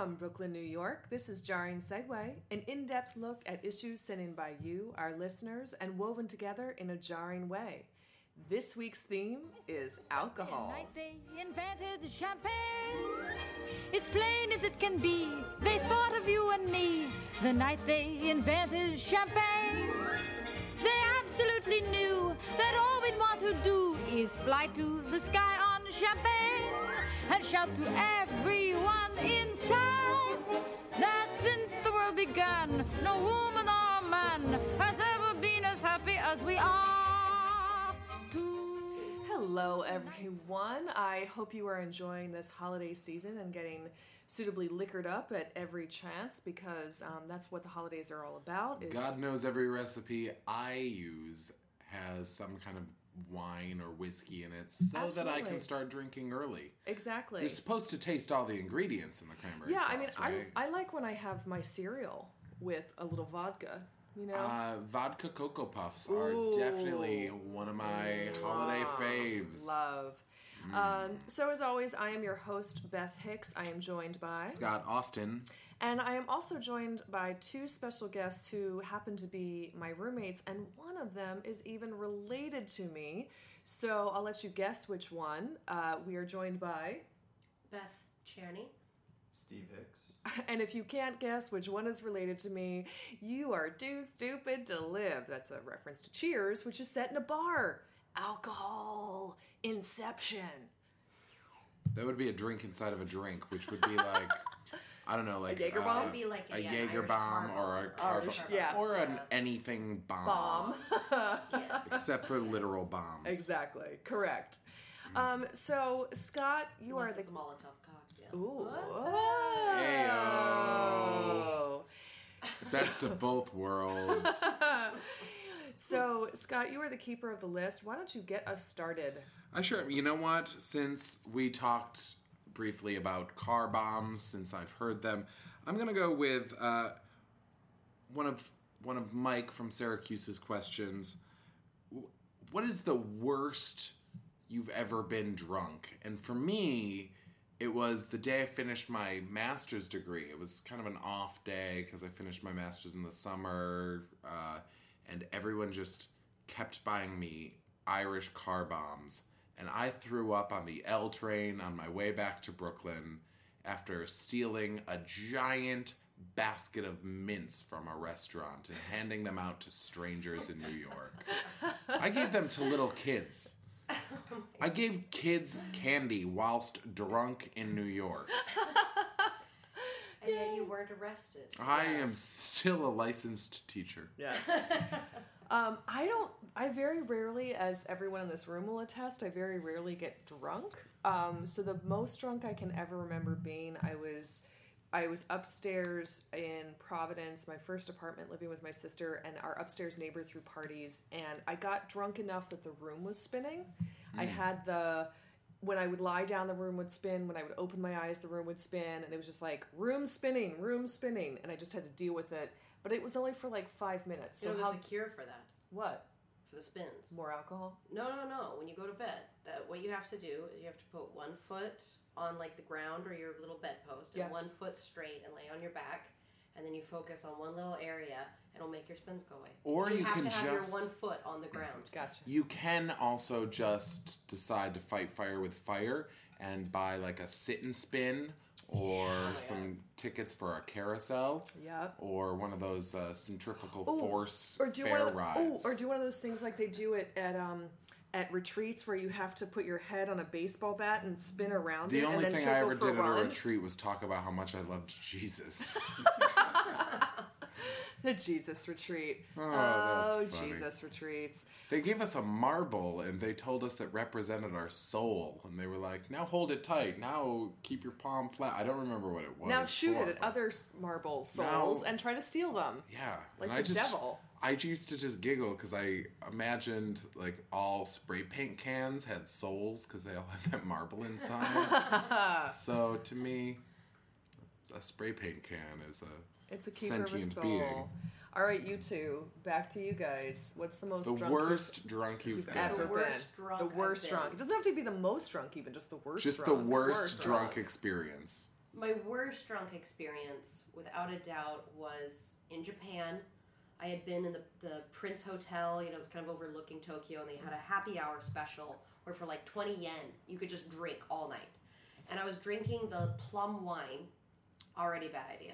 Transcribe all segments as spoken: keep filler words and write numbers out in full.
From Brooklyn, New York, this is Jarring Segue, an in-depth look at issues sent in by you, our listeners, and woven together in a jarring way. This week's theme is alcohol. The night they invented champagne, it's plain as it can be. They thought of you and me. The night they invented champagne, they absolutely knew that all we'd want to do is fly to the sky on champagne and shout to everyone in sight that since the world began, no woman or man has ever been as happy as we are tonight. Hello, everyone. I hope you are enjoying this holiday season and getting suitably liquored up at every chance, because um, that's what the holidays are all about. Is God knows every recipe I use has some kind of wine or whiskey in it so Absolutely. that I can start drinking early. Exactly. You're supposed to taste all the ingredients in the cranberry yeah, sauce, I mean, right? I, I like when I have my cereal with a little vodka, you know? Uh, vodka Cocoa Puffs Ooh. are definitely one of my holiday faves. Love. Mm. Um, so as always, I am your host, Beth Hicks. I am joined by... Scott Austin. And I am also joined by two special guests who happen to be my roommates, and one of them is even related to me. So I'll let you guess which one. Uh, we are joined by... Beth Czerny. Steve Hicks. And if you can't guess which one is related to me, you are too stupid to live. That's a reference to Cheers, which is set in a bar. Alcohol. Inception. That would be a drink inside of a drink, which would be like... I don't know, like A Jaeger bomb? uh, It'd be like a, a yeah, Jaeger Irish bomb car or a bomb. car Irish- bomb, yeah. or an Yeah. anything bomb, Bomb. Yes. except for literal bombs. Exactly. Correct. Um, so, Scott, you Unless are it's the... a Molotov cocktail. Ooh. Heyo. Best of both worlds. So, Scott, you are the keeper of the list. Why don't you get us started? I sure. You know what? Since we talked briefly about car bombs, since I've heard them, I'm gonna go with uh, one of one of Mike from Syracuse's questions. What is the worst you've ever been drunk? And for me, it was the day I finished my master's degree. It was kind of an off day because I finished my master's in the summer, uh, and everyone just kept buying me Irish car bombs. And I threw up on the L train on my way back to Brooklyn after stealing a giant basket of mints from a restaurant and handing them out to strangers in New York. I gave them to little kids. I gave kids candy whilst drunk in New York. And yet you weren't arrested. I am still a licensed teacher. Yes. um, I don't, I very rarely, as everyone in this room will attest, I very rarely get drunk. Um, so the most drunk I can ever remember being, I was... I was upstairs in Providence, my first apartment, living with my sister, and our upstairs neighbor threw parties, and I got drunk enough that the room was spinning. Mm. I had the, when I would lie down, the room would spin. When I would open my eyes, the room would spin, and it was just like, room spinning, room spinning, and I just had to deal with it. But it was only for like five minutes. So So there's how, a cure for that. what? For the spins. More alcohol? No, no, no. When you go to bed, that what you have to do is you have to put one foot on like the ground or your little bedpost, and Yeah. one foot straight and lay on your back, and then you focus on one little area, and it'll make your spins go away. Or you, you have can to have just- your one foot on the ground. Gotcha. You can also just decide to fight fire with fire and buy like a sit and spin or Yeah. some tickets for a carousel. Yep. Or one of those uh, centrifugal Ooh, force or do fair one of the, rides. ooh, or do one of those things like they do it at um at retreats where you have to put your head on a baseball bat and spin around the it. only and then thing to I go ever for did a at a run. retreat was talk about how much I loved Jesus. The Jesus retreat. Oh, that's oh funny. Jesus retreats. They gave us a marble and they told us it represented our soul. And they were like, now hold it tight. Now keep your palm flat. I don't remember what it was. Now shoot for, it at but- other s- marble souls Now- and try to steal them. Yeah. Like and I the just, devil. I used to just giggle because I imagined like all spray paint cans had souls because they all had that marble inside. So to me, a spray paint can is a It's a keeper of a sentient soul. being. All right, you two. Back to you guys. What's the most The drunk worst drunk you've you've been. ever The worst been? drunk the worst I've drunk. been. It doesn't have to be the most drunk, even just the worst. Just drunk. the worst drunk experience. My worst drunk experience, without a doubt, was in Japan. I had been in the, the Prince Hotel, you know, it's kind of overlooking Tokyo, and they had a happy hour special where for like twenty yen, you could just drink all night. And I was drinking the plum wine, already a bad idea.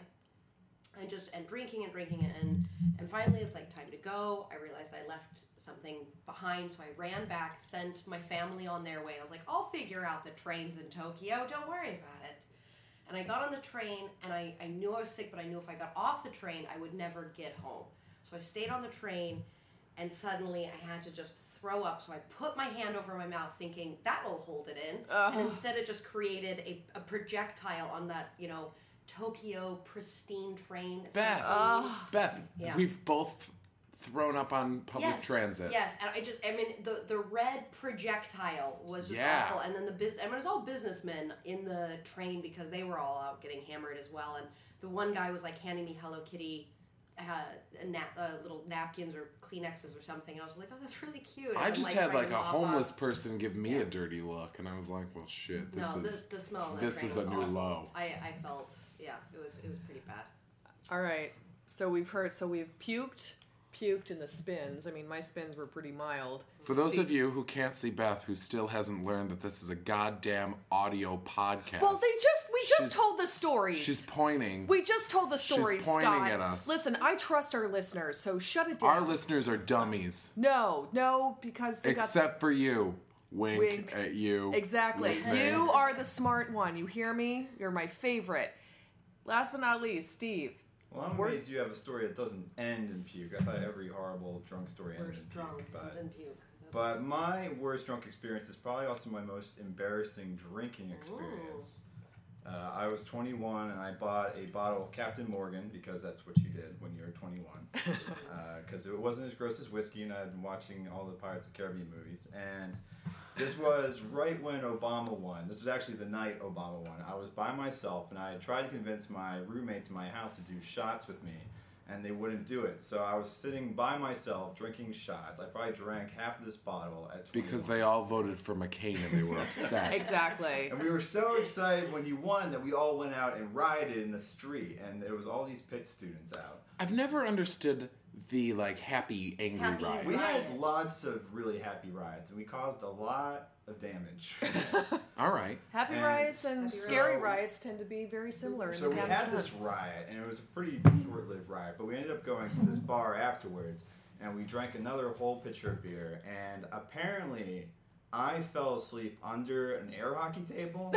And just, and drinking and drinking, and, and finally it's like time to go. I realized I left something behind, so I ran back, sent my family on their way. I was like, I'll figure out the trains in Tokyo, don't worry about it. And I got on the train, and I, I knew I was sick, but I knew if I got off the train, I would never get home. So I stayed on the train, and suddenly I had to just throw up. So I put my hand over my mouth thinking, that'll hold it in. Ugh. And instead it just created a, a projectile on that, you know, Tokyo pristine train. Beth, Ugh. Beth, Yeah. we've both thrown up on public yes, transit. Yes, and I just, I mean, the, the red projectile was just Yeah. awful. And then the biz, I mean, it was all businessmen in the train because they were all out getting hammered as well. And the one guy was like handing me Hello Kitty uh, a nap, uh, little napkins or Kleenexes or something. And I was like, oh, that's really cute. And I then, just like, had trying like to a mop homeless off. person give me Yeah. a dirty look, and I was like, well, shit, this No, is the, the smell. On that this train is a was new awful. low. I, I felt, yeah, it was it was pretty bad. All right. So we've heard. So we've puked, puked in the spins. I mean, my spins were pretty mild. For those Steve- of you who can't see Beth, who still hasn't learned that this is a goddamn audio podcast, well, they just we just She's- told the stories. she's pointing. we just told the She's stories. pointing Scott. at us. Listen, I trust our listeners, so shut it down. Our listeners are dummies, No, no, because they got except for you. Wink, Wink. at you. exactly. listening. You are the smart one. You hear me? You're my favorite. Last but not least, Steve. Well, I'm We're- amazed you have a story that doesn't end in puke. I thought every horrible drunk story ended in Worst puke. drunk but was in puke. but my worst drunk experience is probably also my most embarrassing drinking experience. Uh, I was twenty-one and I bought a bottle of Captain Morgan because that's what you did when you were twenty-one. Because uh, it wasn't as gross as whiskey, and I'd been watching all the Pirates of the Caribbean movies. And this was right when Obama won. This was actually the night Obama won. I was by myself, and I had tried to convince my roommates in my house to do shots with me, and they wouldn't do it. So I was sitting by myself drinking shots. I probably drank half of this bottle at twenty-one. Because they all voted for McCain and they were upset. Exactly. And we were so excited when he won that we all went out and rioted in the street, and there was all these Pitt students out. I've never understood the like happy angry Happy riot. We Riot. had lots of really happy riots, and we caused a lot of damage. All right. Happy And- riots and Happy scary riots. riots tend to be very similar. So in we the had damage this done. riot, and it was a pretty short-lived riot, but we ended up going to this bar afterwards, and we drank another whole pitcher of beer, and apparently I fell asleep under an air hockey table.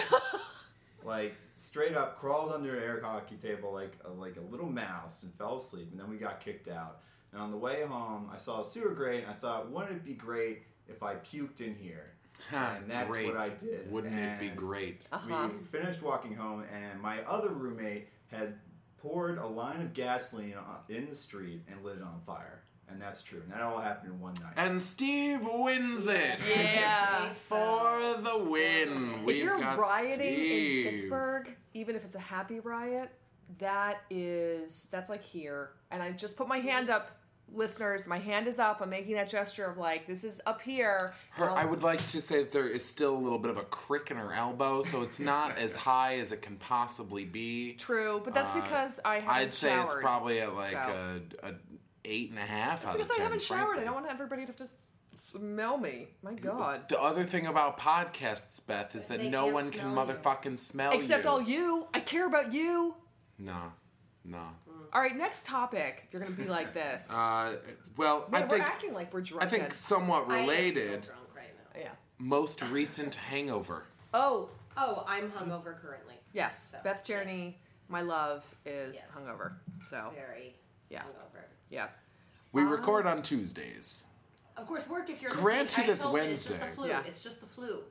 Like, straight up crawled under an air hockey table like a, like a little mouse and fell asleep, and then we got kicked out. And on the way home, I saw a sewer grate, and I thought, wouldn't it be great if I puked in here? Ha, And that's great. what I did. Wouldn't it be And great? Uh-huh. We finished walking home, and my other roommate had poured a line of gasoline on- in the street and lit it on fire. And that's true. And that all happened in one night. And Steve wins it. Yeah. For the win. If We've you're got rioting Steve. in Pittsburgh, even if it's a happy riot, that is that's like here. And I just put my hand up, listeners. My hand is up. I'm making that gesture of like this is up here. Her, And I I'll- would like to say that there is still a little bit of a crick in her elbow, so it's not as high as it can possibly be. True, but that's Uh, because I haven't I'd say showered. it's probably at like so. a, a eight and a half out because of I ten. haven't showered. frankly. I don't want everybody to just smell me. My God. The other thing about podcasts, Beth, is that They no can't one can smell you. motherfucking smell Except you. all you. I care about you. No, no. All right, next topic. If you're gonna be like this, Uh, well, Man, I we're think acting like we're drunk. I think somewhat I am related. so drunk right now. Yeah. Most recent hangover. Oh, Oh, I'm hungover currently. yes. So, Beth Journey, my love, is Yes. hungover. So, Very Yeah. hungover. yeah. We Um, record on Tuesdays. Of course, work if you're Granted, listening. I it's told you, it's just the Wednesday. flu. Yeah. It's just the flu.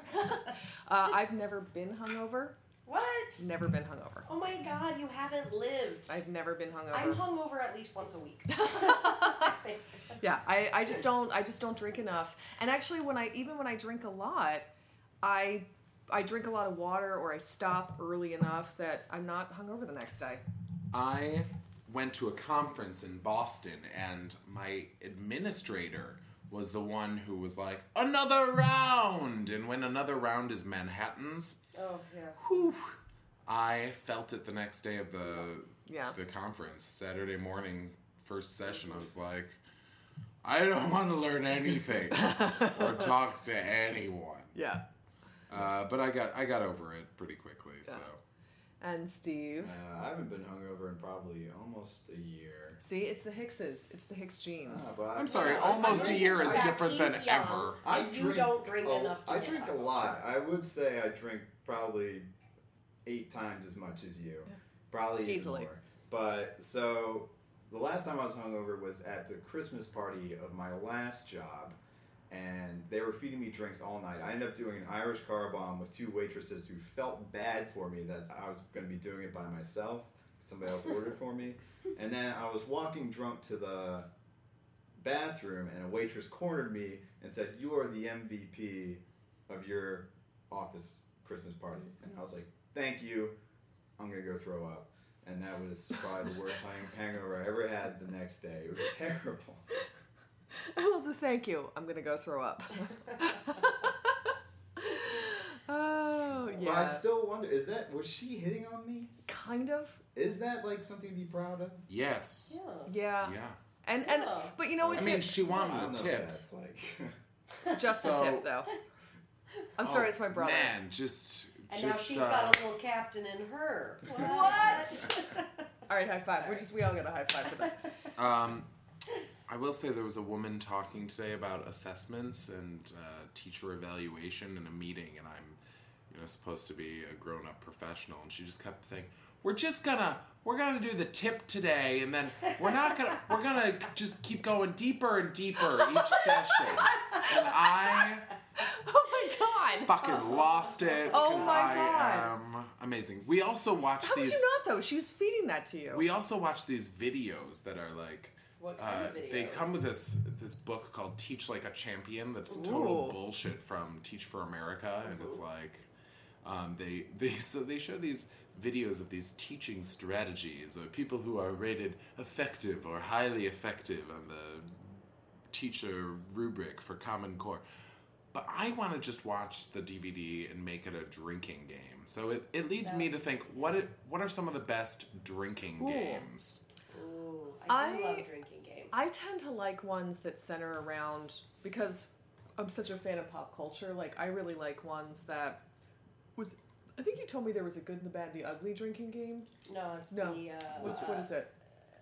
Uh, I've never been hungover. What? Never been hungover. Oh my God, you haven't lived. I've never been hungover. I'm hungover at least once a week. Yeah, I, I just don't I just don't drink enough. And actually, when I even when I drink a lot, I I drink a lot of water or I stop early enough that I'm not hungover the next day. I went to a conference in Boston, and my administrator was the one who was like, another round! And when another round is Manhattans, Oh yeah. whew, I felt it the next day of the Yeah. the conference. Saturday morning, first session, I was like, I don't want to learn anything or talk to anyone. Yeah. Uh, but I got I got over it pretty quickly. Yeah. So And Steve. Uh, I haven't been hungover in probably almost a year. See, it's the Hickses. It's the Hicks genes. Ah, but I- I'm sorry. Yeah, almost I'm a really year is glad different than he's young. ever. I And you drink don't drink a- enough to I get drink a hungover. lot. I would say I drink probably eight times as much as you. Probably even Easily. more. But so the last time I was hungover was at the Christmas party of my last job, and they were feeding me drinks all night. I ended up doing an Irish car bomb with two waitresses who felt bad for me that I was going to be doing it by myself. Somebody else ordered for me. And then I was walking drunk to the bathroom, and a waitress cornered me and said, "You are the M V P of your office Christmas party." And I was like, "Thank you. I'm going to go throw up." And that was probably the worst hang- hangover I ever had the next day. It was terrible. I love the thank you. I'm gonna go throw up. Oh But I yeah. still wonder, is that, was she hitting on me? Kind of. Is that like something to be proud of? Yes. Yeah. Yeah. Yeah. And and Yeah. but you know what? I mean, tip? she I wanted don't a know tip. if that's like... Just the So- tip though. I'm sorry, Oh, it's my brother. Man, just And now just she's uh, got a little captain in her. What? All right, high five. Sorry. We just we all get a high five for that. Um, I will say there was a woman talking today about assessments and uh, teacher evaluation in a meeting, and I'm, you know, supposed to be a grown-up professional, and she just kept saying, "We're just gonna, we're gonna do the tip today, and then we're not gonna, we're gonna just keep going deeper and deeper each session." And I Oh my god. fucking lost it Oh because my I God. am amazing. We also watch How would these. you not though? She was feeding that to you. We also watch these videos that are like. What kind Uh, of videos? they come with this this book called Teach Like a Champion that's total Ooh. bullshit from Teach for America, and it's like um, they they so they show these videos of these teaching strategies of people who are rated effective or highly effective on the teacher rubric for Common Core. But I want to just watch the D V D and make it a drinking game. So it, it leads me to think, what it, what are some of the best drinking Ooh. games? Ooh, I do I- love drinking games. I tend to like ones that center around because I'm such a fan of pop culture. Like I really like ones that was. I think you told me there was a Good and the Bad, the Ugly drinking game. no, it's No. the. Uh, What's what is it?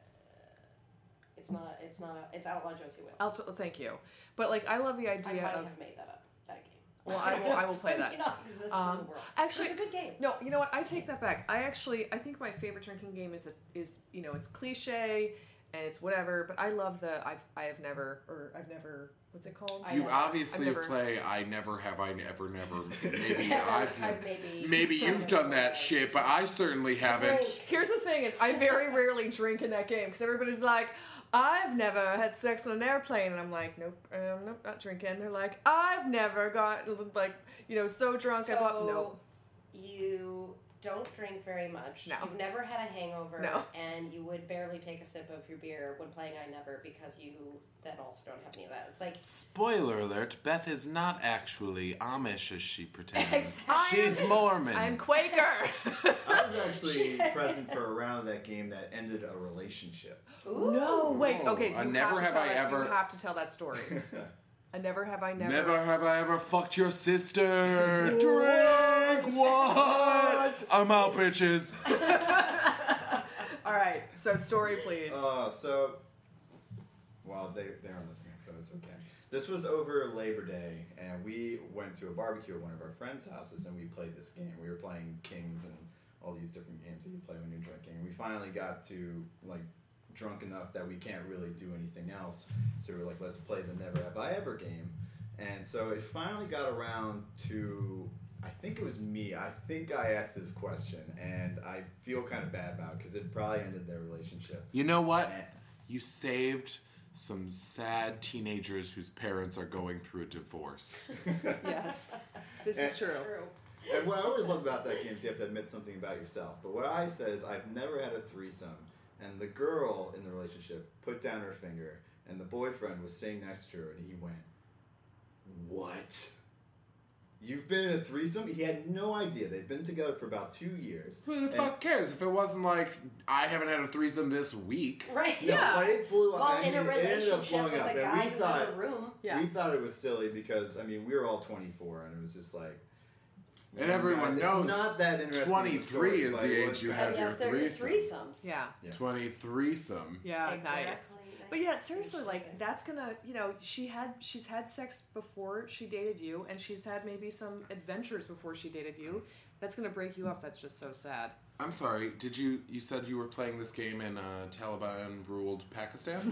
It's not. It's not. A, it's Outlaw Josie Wales. Also, thank you. But like I love the I idea might of. have made that up. That game. Well, I will. I will play that. It not exist in Um, the world. actually, It's a good game. No, you know what? I take that back. I actually, I think my favorite drinking game is a, is you know it's cliche and it's whatever, but I love the I've I have never or I've never what's it called? I You know. obviously I've never- play I never have I ever never maybe I've I've maybe. maybe you've done that shit, but I certainly haven't. Drink. Here's the thing: is I very rarely drink in that game because everybody's like, I've never had sex on an airplane, and I'm like, nope, um, nope, not drinking. They're like, I've never got like you know so drunk. I bought So no. you don't drink very much. No. You've never had a hangover. No. And you would barely take a sip of your beer when playing I Never because you then also don't have any of that. It's like Spoiler alert, Beth is not actually Amish as she pretends. Exactly. She's Mormon. I'm Quaker. I was actually present for a round of that game that ended a relationship. No, wait. Oh, Okay, I you never have, to have tell I that, ever- You have to tell that story. I never have I never. Never have I ever fucked your sister. Drink what? I'm out, bitches. All right, so story, please. Uh, so, well, they, they aren't listening, so it's okay. This was over Labor Day, and we went to a barbecue at one of our friends' houses, and we played this game. We were playing Kings and all these different games that you play when you're drinking. And we finally got to, like, drunk enough that we can't really do anything else. So we were like, let's play the Never Have I Ever game. And so it finally got around to, I think it was me. I think I asked this question, and I feel kind of bad about it because it probably ended their relationship. You know what? And- You saved some sad teenagers whose parents are going through a divorce. Yes, this is Eh. true. true. And what I always love about that game is you have to admit something about yourself. But what I said is I've never had a threesome. And the girl in the relationship put down her finger, and the boyfriend was sitting next to her, and he went, "What? you've been in a threesome? He had no idea. They'd been together for about two years. Who the And- fuck cares if it wasn't like I haven't had a threesome this week? Right. No, Yeah. but it blew up. While I in a mean, it ended up relationship blowing with up, a and guy we who's thought, in a room. Yeah. We thought it was silly because, I mean, we were all twenty-four, and it was just like... And man, everyone guys, knows it's not that interesting. twenty-three story, is but the it age was you kind have of- yeah, your if they're threesome. threesomes. Yeah. Yeah. twenty-threesome. Yeah, Exactly. nice. But yeah, Nice. seriously, like that's gonna, you know, she had she's had sex before she dated you, and she's had maybe some adventures before she dated you. That's gonna break you up. That's just so sad. I'm sorry, did you, you said you were playing this game in uh, Taliban-ruled Pakistan?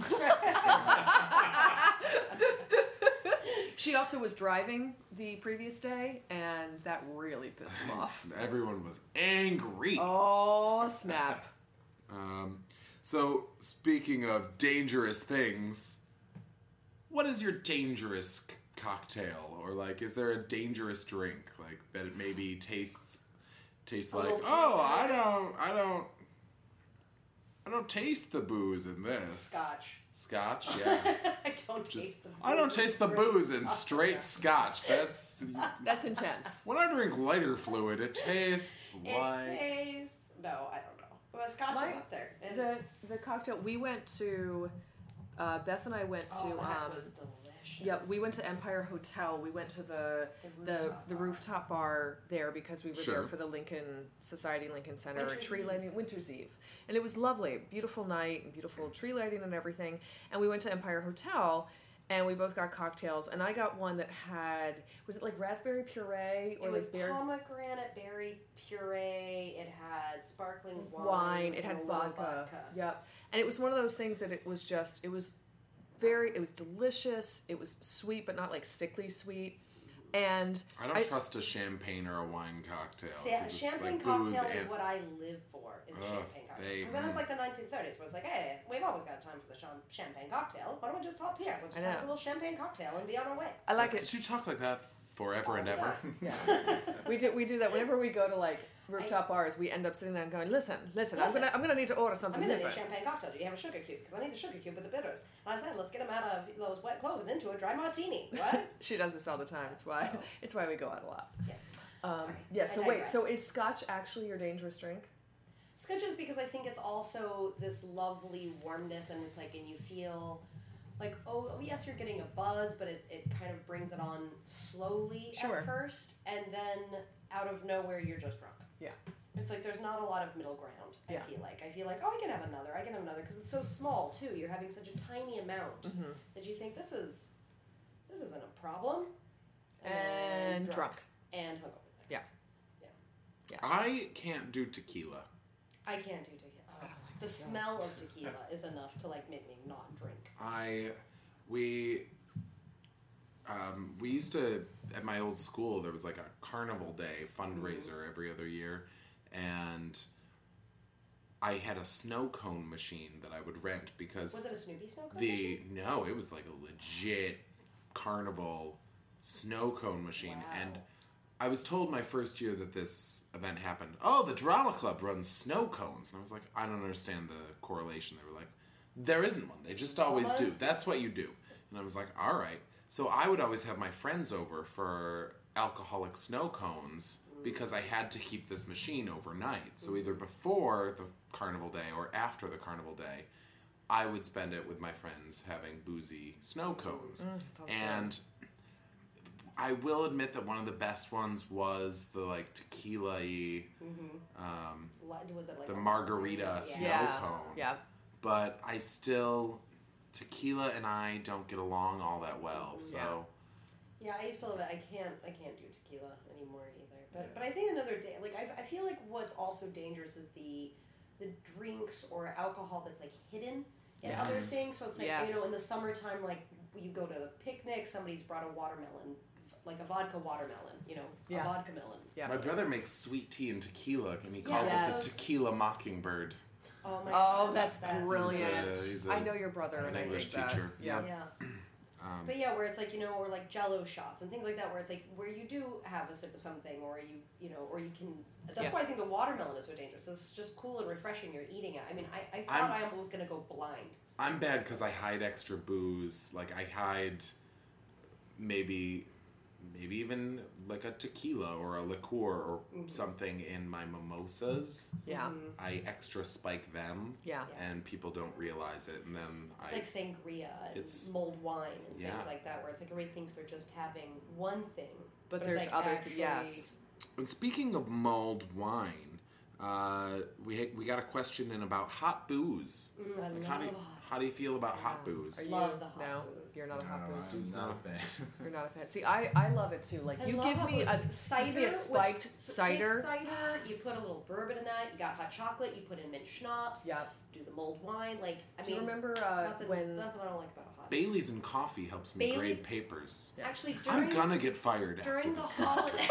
She also was driving the previous day, and that really pissed him off. Everyone was angry. Oh snap! Um, so, speaking of dangerous things, what is your dangerous c- cocktail? Or, like, is there a dangerous drink, like, that it maybe tastes tastes A like, little too oh, I bitter." don't, I don't, I don't taste the booze in this. Scotch. Scotch, yeah. I don't Just, taste the booze. I don't It's taste the straight booze in Scotch. straight Scotch. That's That's intense. when I drink lighter fluid, it tastes It like. tastes... No, I don't know. But Scotch My- is up there. And The the cocktail we went to, uh, Beth and I went oh, to. that um, was delicious. Yeah, we went to Empire Hotel. We went to the The the rooftop the bar. rooftop bar there because we were Sure. there for the Lincoln Society Lincoln Center Winter's tree Eve. lighting Winter's Eve, and it was lovely, beautiful night, and beautiful tree lighting and everything. And we went to Empire Hotel, and we both got cocktails. And I got one that had was it like raspberry puree or It was like berry pomegranate berry puree. It had sparkling wine. wine. It and had a little vodka. Yep. And it was one of those things that it was just it was very it was delicious. It was sweet but not like sickly sweet. And I don't I- trust a champagne or a wine cocktail. See, a 'cause it's champagne like booze cocktail is and- what I live for. Is a Ugh, champagne cocktail. they- Because then it's like the nineteen thirties, where it's like, hey, we've always got time for the cham- champagne cocktail. Why don't we just hop here? We'll just I have a know. little champagne cocktail and be on our way. I like Could it. you talk like that forever All and the ever? time. Yeah. we do we do that whenever we go to like rooftop bars. We end up sitting there and going, listen, listen, I'm Listen. gonna I'm gonna need to order I'm something gonna need a different. champagne cocktail. Do you have a sugar cube? Because I need the sugar cube with the bitters. And I said, let's get them out of those wet clothes and into a dry martini. What? She does this all the time. It's why So- it's why we go out a lot. Yeah. Um, Sorry. yeah. I So wait. So digress. is Scotch actually your dangerous drink? Scotch is because I think it's also this lovely warmness, and it's like, and you feel like, oh, oh yes, you're getting a buzz, but it, it kind of brings it on slowly Sure. at first, and then out of nowhere, you're just drunk. Yeah. It's like there's not a lot of middle ground, I Yeah. feel like. I feel like, oh, I can have another, I can have another, because it's so small, too. You're having such a tiny amount Mm-hmm. that you think, this is, this isn't a problem. And drunk. And hungover. Yeah. I can't do tequila. I can't do tequila. Oh, the smell of tequila is enough to like make me not drink. I we um, we used to at my old school there was like a carnival day fundraiser every other year, and I had a snow cone machine that I would rent because Was it a Snoopy snow cone the machine? no it was like a legit carnival snow cone machine. Wow. And I was told my first year that this event happened, oh, the drama club runs snow cones. And I was like, I don't understand the correlation. They were like, there isn't one, they just always Well, do, that's- that's what you do. And I was like, all right. So I would always have my friends over for alcoholic snow cones because I had to keep this machine overnight. So either before the carnival day or after the carnival day, I would spend it with my friends having boozy snow cones. sounds and I will admit that one of the best ones was the like tequila-y, um, Li- Was it like the a margarita Yeah. snow Yeah. cone. Yeah. But I still, tequila and I don't get along all that well. So Yeah, I used to love it. I can't. I can't do tequila anymore either. But but I think another day. Like I, I feel like what's also dangerous is the the drinks or alcohol that's like hidden in other Yes. things. So it's like you Yes. know in the summertime, like you go to the picnic, somebody's brought a watermelon, like a vodka watermelon. You know, Yeah. a vodka melon. Yeah. my brother makes sweet tea and tequila, and he calls it Yes. the tequila mockingbird. Oh my. Oh, gosh, that's brilliant. He's a- he's a- I know your brother an and I English did that. teacher. Yeah. Yeah. Um, But yeah, where it's like, you know, or like Jello shots and things like that, where it's like where you do have a sip of something, or you, you know, or you can. That's Yeah. why I think the watermelon is so dangerous. It's just cool and refreshing. You're eating it. I mean, I, I thought I'm- I was gonna go blind. I'm bad because I hide extra booze. Like I hide maybe maybe even like a tequila or a liqueur or Mm-hmm. something in my mimosas. Yeah. I extra spike them. Yeah. And people don't realize it, and then It's I like sangria and It's- mulled wine and Yeah. things like that, where it's like everybody thinks they're just having one thing, But, it's there's like other actually- things. Yes. And speaking of mulled wine, uh, we we got a question in about hot booze. Mm, I Like, love how do you, hot how do you feel about hot Are booze? you- Love the hot no, booze. You're not a No, hot booze. I'm not a fan. You're not a fan. See, I, I love it too. Like I you love give hot me booze. a give cider me a with- spiked so take cider. cider, you put a little bourbon in that. You got hot chocolate. You put in mint schnapps. Yeah. Do the mulled wine. Like I Do you mean, remember uh, nothing, when? nothing I don't like about a hot. Bailey's and coffee helps me Bailey's- grade papers. Actually, during I'm gonna get fired after during the this. holidays.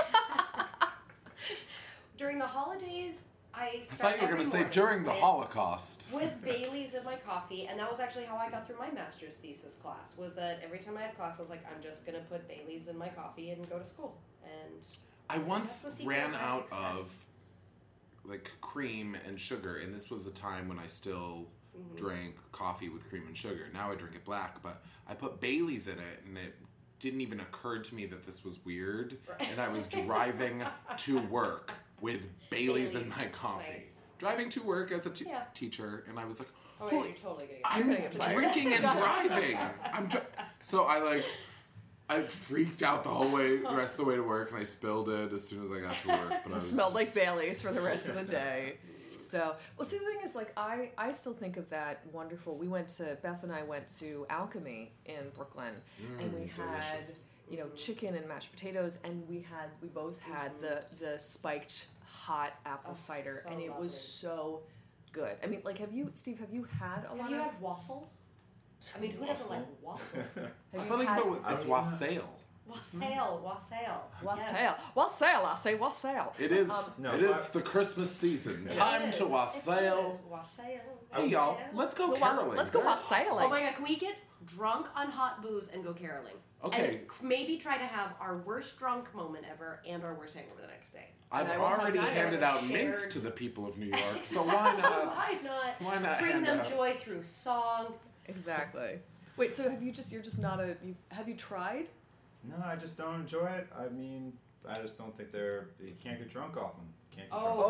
during the holidays, I I start thought you were every gonna say morning during the with- Holocaust. with Bailey's in my coffee, and that was actually how I got through my master's thesis class. Was that every time I had class, I was like, I'm just gonna put Bailey's in my coffee and go to school. And I That's the once secret ran of my out success. of like cream and sugar, and this was a time when I still Mm-hmm. drank coffee with cream and sugar. Now I drink it black, but I put Bailey's in it, and it didn't even occur to me that this was weird. And I was driving to work with Bailey's, in my Bailey's, coffee. nice. Driving to work as a t- Yeah. teacher, and I was like, oh, yeah, "Holy- you're totally getting. I'm gonna get fired. drinking and driving. I'm dr- so I like I freaked out the whole way, the rest of the way to work, and I spilled it as soon as I got to work. But I It was smelled just- like Bailey's for the rest of the day. So, well, see, the thing is, like, I, I still think of that wonderful. We went to, Beth and I went to Alchemy in Brooklyn, and we had, delicious. you know, chicken and mashed potatoes, and we had, we both had the, the spiked hot apple Oh, cider, so and it was lovely. so good. I mean, like, have you, Steve, have you had a Have lot you of, had wassail? I mean, who doesn't like wassail? have I you feel like had, but I it's don't even wassail. Wassail, wassail. wassail, Yes. wassail, I say wassail. It is. Um, No, it is I- the Christmas season. It Time is. to It wassail. is. Wassail. Hey y'all, Wassail. let's go Well, caroling. let's go There- wassailing. Oh my god, can we get drunk on hot booze and go caroling? Okay. And maybe try to have our worst drunk moment ever and our worst hangover the next day. I've And I will already sign that. handed out Shared- mints to the people of New York, so why not? Why not? Why not Bring hand them out- joy through song. Exactly. Wait, so have you just, you're just not a, you, have you tried? No, I just don't enjoy it. I mean, I just don't think they're. You can't get drunk off them. Can't get drunk.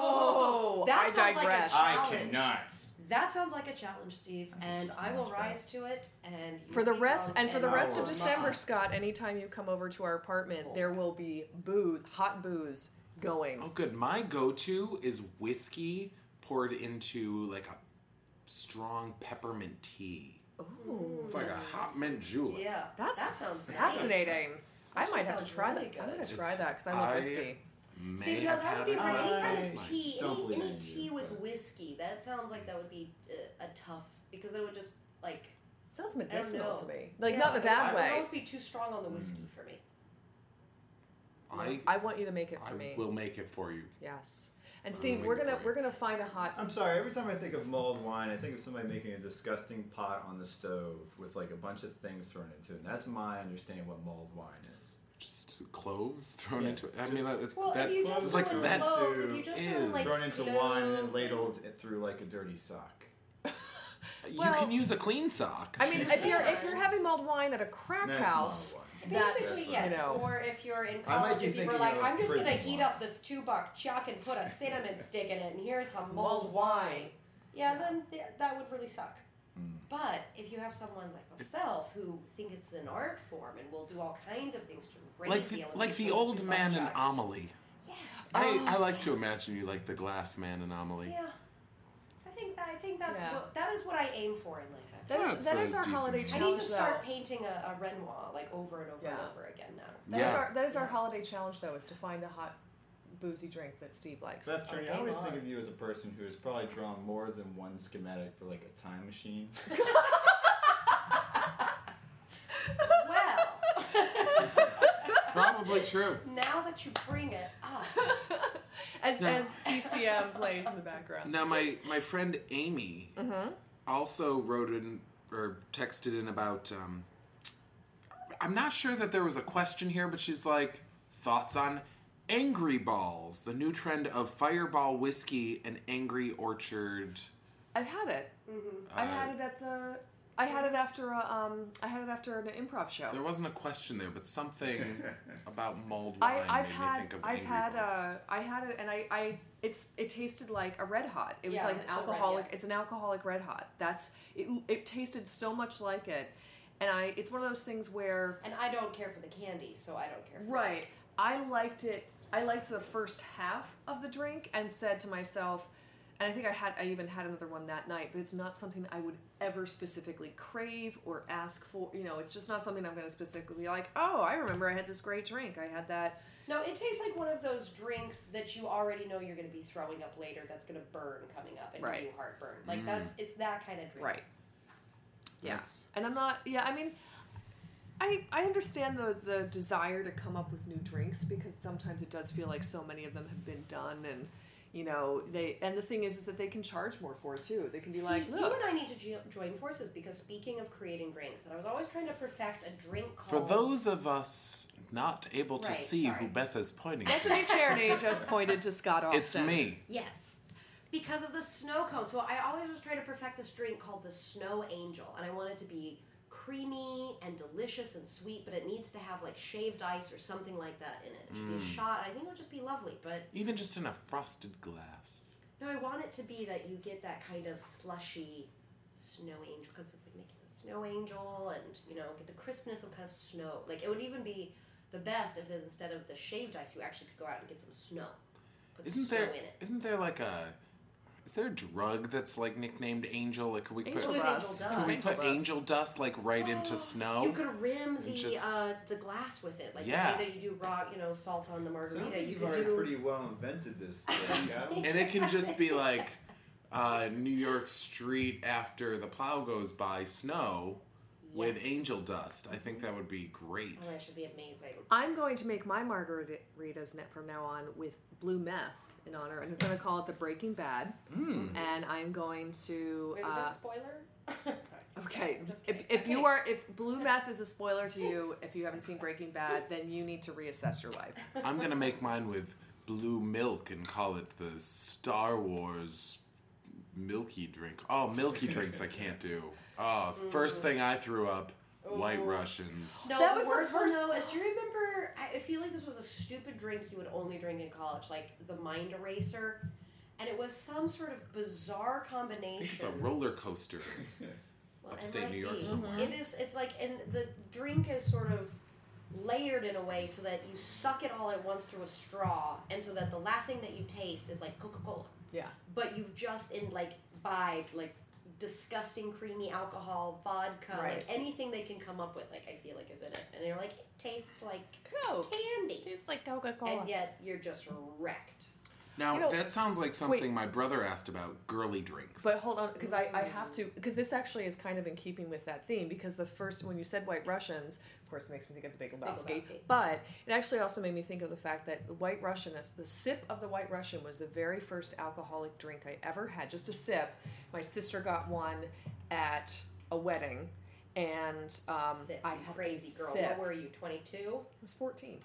Oh, that I sounds digress. like a I challenge. cannot. That sounds like a challenge, Steve, and just I will sounds bad. rise to it. And you For the be rest drunk and for the and rest I of will December, not. Scott, anytime you come over to our apartment, there will be booze, hot booze going. Oh, good. My go-to is whiskey poured into like a strong peppermint tea. Ooh, It's like a hot mint julep. Yeah, that's that sounds nice. fascinating. I Actually might have to sounds try really that. I'm good. gonna try It's- that because I love I- whiskey. May See, no, have that would had be it hard. Any kind I of tea, don't any, believe any in tea you, with but- whiskey. That sounds like that would be uh, a tough because then it would just like Sounds I don't medicinal know. to me. Like yeah, not in a it- bad It would way. almost be too strong on the whiskey for me. I I want you to make it for I me. will make it for you. Yes. And Steve, I'll we're make it gonna for you. we're gonna find a hot. I'm sorry. Every time I think of mulled wine, I think of somebody making a disgusting pot on the stove with like a bunch of things thrown into it. And that's my understanding of what mulled wine is. Just cloves thrown Yeah, into it. I just- mean, that, Well, that if you just is throw like in that. cloves, if too you just is throw in like Thrown into cloves wine and then and- ladled it through like a dirty sock. You Well- can use a clean sock. I mean, if you're if you're having mulled wine at a crack That's house, mulled wine. that's Basically, you yes. know. Or if you're in I might college, be if you were thinking like, of I'm just gonna prison heat wine. up this two buck chuck and put a cinnamon stick in it, and here's some mulled wine. Yeah, then th- that would really suck. Hmm. But if you have someone like myself who think it's an art form and will do all kinds of things to raise like the the, elevation like the of the old two man buck in chuck. Amelie. Yes. I, Oh, I like to yes. imagine you like the glass man in Amelie. Yeah. I think that I think that Yeah. well, that is what I aim for in life. That Yeah, is it's that a is our decent holiday movie. I challenge. need to start though. painting a, a Renoir like over and over and Yeah. over again now. That is Yeah. our that is our holiday challenge though, is to find a hot boozy drink that Steve likes. Beth Trini, I Okay, always well. think of you as a person who has probably drawn more than one schematic for like a time machine. Well, Probably true. now that you bring it up, as No. as T C M plays in the background. Now, my, my friend Amy Mm-hmm. also wrote in or texted in about. Um, I'm not sure that there was a question here, but she's like, thoughts on Angry Balls, the new trend of Fireball whiskey and Angry Orchard. I've had it. I Uh, had it at the I had it after a, um, I had it after an improv show. There wasn't a question there, but something about mulled wine I, I've made had, me think of I've Angry had, Balls. uh, I had it, and I, I, it's, it tasted like a Red Hot. It was Yeah, like an it's a Red- alcoholic. yeah. It's an alcoholic Red Hot. That's it. It tasted so much like it, and I. It's one of those things where, And I don't care for the candy, so I don't care. For right. I liked it. I liked the first half of the drink, and said to myself, and I think I had, I even had another one that night. But it's not something I would ever specifically crave or ask for. You know, it's just not something I'm going to specifically like. Oh, I remember I had this great drink. I had that. No, it tastes like one of those drinks that you already know you're going to be throwing up later. That's going to burn coming up and Right. give you heartburn. Like that's it's that kind of drink. Right. Yeah. That's- And I'm not, yeah, I mean, I I understand the, the desire to come up with new drinks because sometimes it does feel like so many of them have been done and, you know, they, and the thing is, is that they can charge more for it too. They can be See, like, you look. and I need to jo- join forces because speaking of creating drinks, that I was always trying to perfect a drink For called... those of us not able to Right, see sorry. who Beth is pointing to, Anthony Cherney just pointed to Scott Austin. it's me. Yes. Because of the snow cone. So I always was trying to perfect this drink called the Snow Angel. And I want it to be creamy and delicious and sweet, but it needs to have like shaved ice or something like that in it. It should be a shot. I think it would just be lovely. But Even just in a frosted glass. no, I want it to be that you get that kind of slushy snow angel because it's like making a snow angel and, you know, get the crispness of kind of snow. Like it would even be the best if instead of the shaved ice, you actually could go out and get some snow. Put Isn't snow there? in it. Isn't there like a? Is there a drug that's like nicknamed Angel? Like, could we Angel put? There's dust. angel Could we dust. put dust. angel dust like right into snow? You could rim And the just- uh, the glass with it, like Yeah. the way that you do raw, you know, salt on the margarita. Sounds like you you've could already do. pretty well invented this drink, Adam. And it can just be like uh, New York Street after the plow goes by, snow with Yes. angel dust. I think that would be great. Oh, that should be amazing. I'm going to make my margaritas net from now on with blue meth in honor, and I'm going to call it the Breaking Bad. And I'm going to. Wait, was that uh, a spoiler? Sorry. Okay, I'm just if, kidding. if you are if blue meth is a spoiler to you, if you haven't seen Breaking Bad, then you need to reassess your life. I'm gonna make mine with blue milk and call it the Star Wars milky drink. Oh, milky drinks I can't do. Oh, first thing I threw up, White Russians. No, That the was the worst one first- though is, do you remember? I I feel like this was a stupid drink you would only drink in college, like the Mind Eraser, and it was some sort of bizarre I combination. think it's a roller coaster. Well, it upstate might New York be. somewhere. It is. It's like, and the drink is sort of layered in a way so that you suck it all at once through a straw, and so that the last thing that you taste is like Coca-Cola, Yeah. but you've just in like by like disgusting creamy alcohol, vodka, Right. like anything they can come up with, like I feel like is in it, and you're like it tastes like Coke. candy, Tastes like Coca-Cola. and yet you're just wrecked. Now You know- that sounds like something Wait. my brother asked about, girly drinks. But hold on, because I, I have to, because this actually is kind of in keeping with that theme, because the first, when you said White Russians, of course it makes me think of the Big Lebowski, Lebowski. but it actually also made me think of the fact that the White Russian, the sip of the White Russian was the very first alcoholic drink I ever had, just a sip. My sister got one at a wedding, and um, Sip, I you had crazy a girl. sip. What were you, twenty-two? I was fourteen.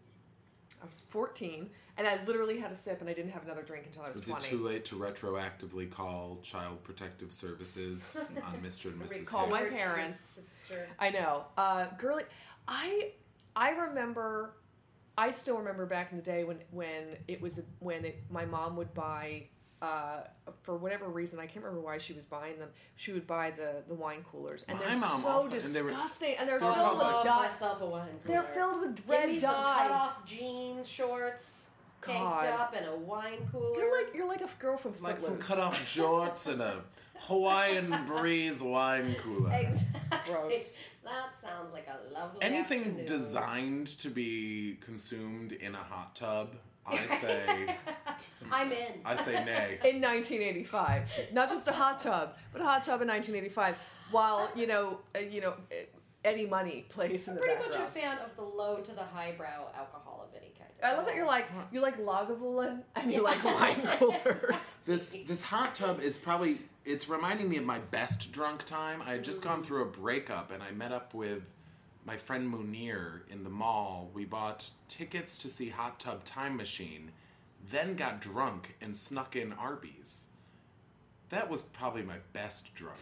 I was fourteen, and I literally had a sip, and I didn't have another drink until I was, Is it twenty. too late to retroactively call Child Protective Services on Mister and Missus Recall my Hicks? parents. Sure. I know. Uh, girly, I I remember. I still remember back in the day when when it was when it, my mom would buy. Uh, for whatever reason, I can't remember why she was buying them. She would buy the, the wine coolers, and My they're mom so also- and they were- disgusting, and they're they were filled called, with like- love dye. myself a wine They're cooler. filled with Give red me some dye. cut off jeans, shorts, tanked God. up, and a wine cooler. You're like you're like a girl from Like some Footloose. cut off jorts and a Hawaiian breeze wine cooler. Exactly. Gross. That sounds like a lovely Anything afternoon. designed to be consumed in a hot tub, I say, I'm in. I say nay. In nineteen eighty-five, not just a hot tub, but a hot tub in nineteen eighty-five. While you know, uh, you know, uh, Eddie Money plays in the Pretty much background. a fan of the low to the highbrow alcohol of any kind. I love that you're like you like Lagavulin and you like wine coolers. This this hot tub is probably it's reminding me of my best drunk time. I had just gone through a breakup and I met up with my friend Munir in the mall. We bought tickets to see Hot Tub Time Machine, then got drunk and snuck in Arby's. That was probably my best drunk.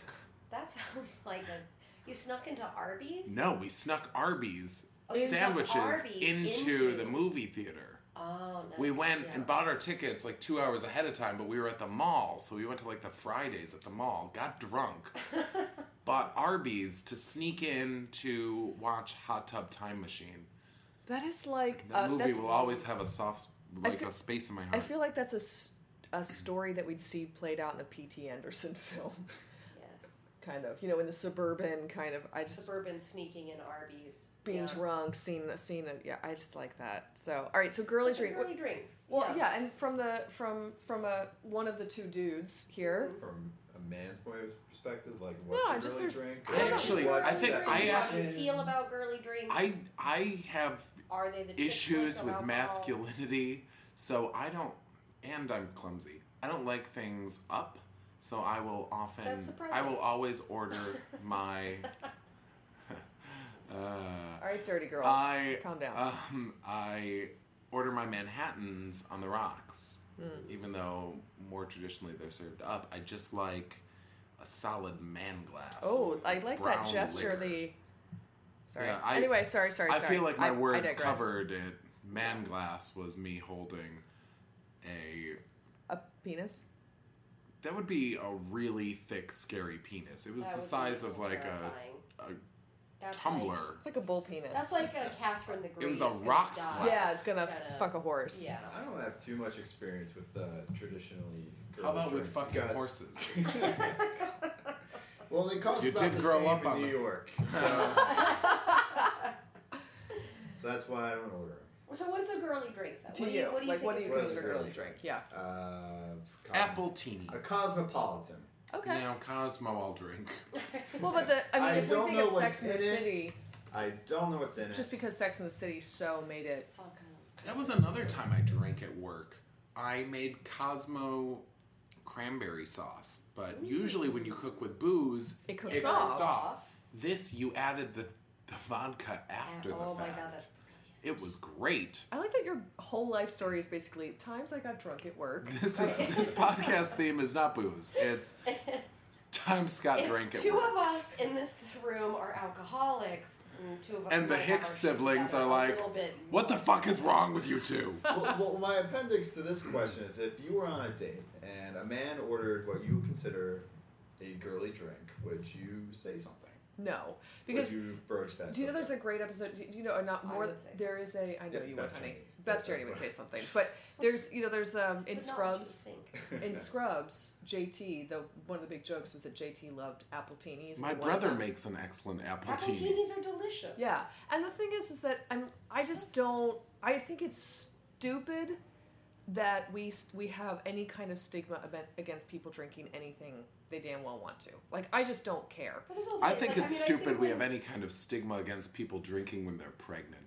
That sounds like a. You snuck into Arby's? No, we snuck Arby's Oh, you snuck sandwiches Arby's into, into- the movie theater. Oh, nice. We went yeah. and bought our tickets like two hours ahead of time, but we were at the mall, so we went to like the Fridays at the mall, got drunk, bought Arby's to sneak in to watch Hot Tub Time Machine. That is like That uh, movie that's- will always have a soft, like feel- a space in my I heart. feel like that's a, s- a story that we'd see played out in a P T Anderson film. Yes. Kind of, you know, in the suburban kind of. I just Suburban sneaking in Arby's. being yeah. drunk, seeing seeing it. Yeah, I just like that. So, all right, so girly But the drink. girly drinks. Well, yeah. and from the from from a one of the two dudes here. From a man's point of perspective, like No, what's I a just- girly there's- drink? I Or actually- what's I think that I How asked- do you reason? feel about girly drinks? I I have Are they the chick issues flick of with alcohol? masculinity, so I don't, and I'm clumsy. I don't like things up, so I will often, That's I surprising. will always order my. uh, All right, dirty girls, I calm down. Um, I order my Manhattans on the rocks, Hmm. even though more traditionally they're served up. I just like a solid man glass. oh, I like that brown gesture. liquor. The sorry. Yeah, I- anyway, sorry, sorry. I sorry. feel like my I- I words digress. covered it. Man glass was me holding a. A penis. That would be a really thick, scary penis. It was That the would be size of like terrifying. a, a That's tumbler. Like, It's like a bull penis. that's like a Catherine the Great. was a It's gonna rocks die. glass. yeah, it's gonna Kinda- fuck a horse. Yeah. I don't have too much experience with uh, traditionally. How about girly with drinks. fucking Got- horses? Well, they cost You about did the grow same up in on New them. York, so so that's why I don't order them. So what's a girly drink though? To what do you, you, what do you like, think what do is you What is consider a girly girly drink? Yeah. Uh, cos- Apple teeny. A cosmopolitan. Okay. Now, Cosmo, I'll drink. Well, but the I mean, I if we don't think know of what's Sex in the in it. City, I don't know what's in just it. because Sex in the City so made it. That was another time I drank at work. I made Cosmo cranberry sauce, but usually when you cook with booze, It cooks it off. cooks off. This, you added the, the vodka after oh the my fact. god, that's It was great. I like that your whole life story is basically times I got drunk at work. This is this podcast theme is not booze. It's it's, time Scott drank it's at two work. of us in this room are alcoholics, and two of us. And the might have Hicks our shit siblings together are a like, little bit what the more." fuck is wrong with you two? well, well, my appendix to this question is: if you were on a date and a man ordered what you would consider a girly drink, would you say something? No, because would you broach that? do you know there's a subject? great episode? Do you know? Or not I more. would say There is a. I know Yeah, you Beth would, honey. Journey. Beth That's Journey would what- say something, but there's you know there's um in But not what Scrubs. you think. In Scrubs, J T, the one of the big jokes was that J T loved apple teenies. My and one of brother them- makes an excellent apple Apple tea. teenies are delicious. Yeah, and the thing is, is that I'm. I just don't. I think it's stupid that we s- we have any kind of stigma about, against people drinking anything they damn well want to. Like, I just don't care. But this whole I thing is think like, it's I mean, I stupid think we when- have any kind of stigma against people drinking when they're pregnant.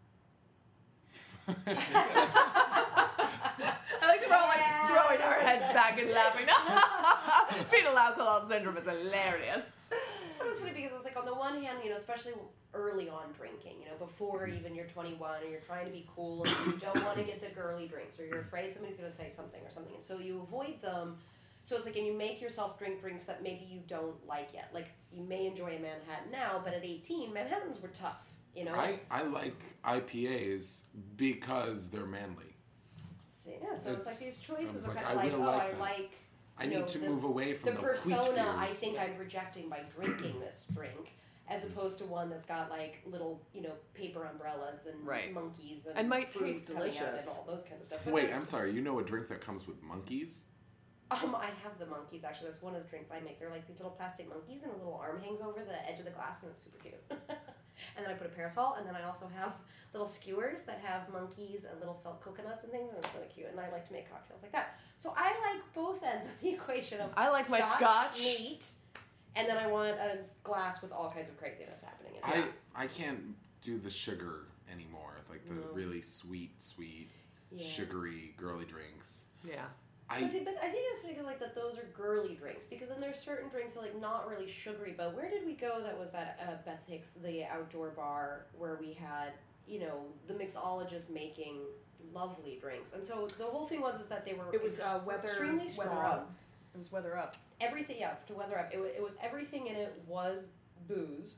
I like that we're all like Yeah. throwing our heads back and laughing. Fetal alcohol syndrome is hilarious. That was funny because it was like on the one hand, you know, especially early on drinking, you know, before even you're twenty-one and you're trying to be cool and you don't want to get the girly drinks or you're afraid somebody's going to say something or something, and so you avoid them. So it's like, and you make yourself drink drinks that maybe you don't like yet. Like, you may enjoy a Manhattan now, but at eighteen, Manhattans were tough, you know? I, I like I P As because they're manly. So, yeah, so it's, It's- like these I choices was are like, kind of I like, will oh, like I that. like. I you need know, to the- move away from the the, wheat persona I beers. think I'm projecting by drinking this drink, as opposed to one that's got like little, you know, paper umbrellas and Right. monkeys and, And might fruit taste coming out delicious. and all those kinds of stuff. But Wait, that's- I'm sorry. You know a drink that comes with monkeys? Um, I have the monkeys actually. That's one of the drinks I make. They're like these little plastic monkeys, and a little arm hangs over the edge of the glass, and it's super cute. And then I put a parasol, and then I also have little skewers that have monkeys and little felt coconuts and things, and it's really cute. And I like to make cocktails like that. So I like both ends of the equation of I like my scotch. neat, and then I want a glass with all kinds of craziness happening in it. I I can't do the sugar anymore. Like the No. really sweet, sweet, Yeah. sugary, girly drinks. Yeah. I But see, but I think it's because like that those are girly drinks, because then there's certain drinks that like not really sugary. But where did we go? That was that uh, Beth Hicks, the outdoor bar where we had, you know, the mixologist making lovely drinks, and so the whole thing was is that they were It was uh, ex- weather. extremely strong. Weather up. It was weather up. Everything, yeah, to weather up. It, wa- it was everything in it was booze,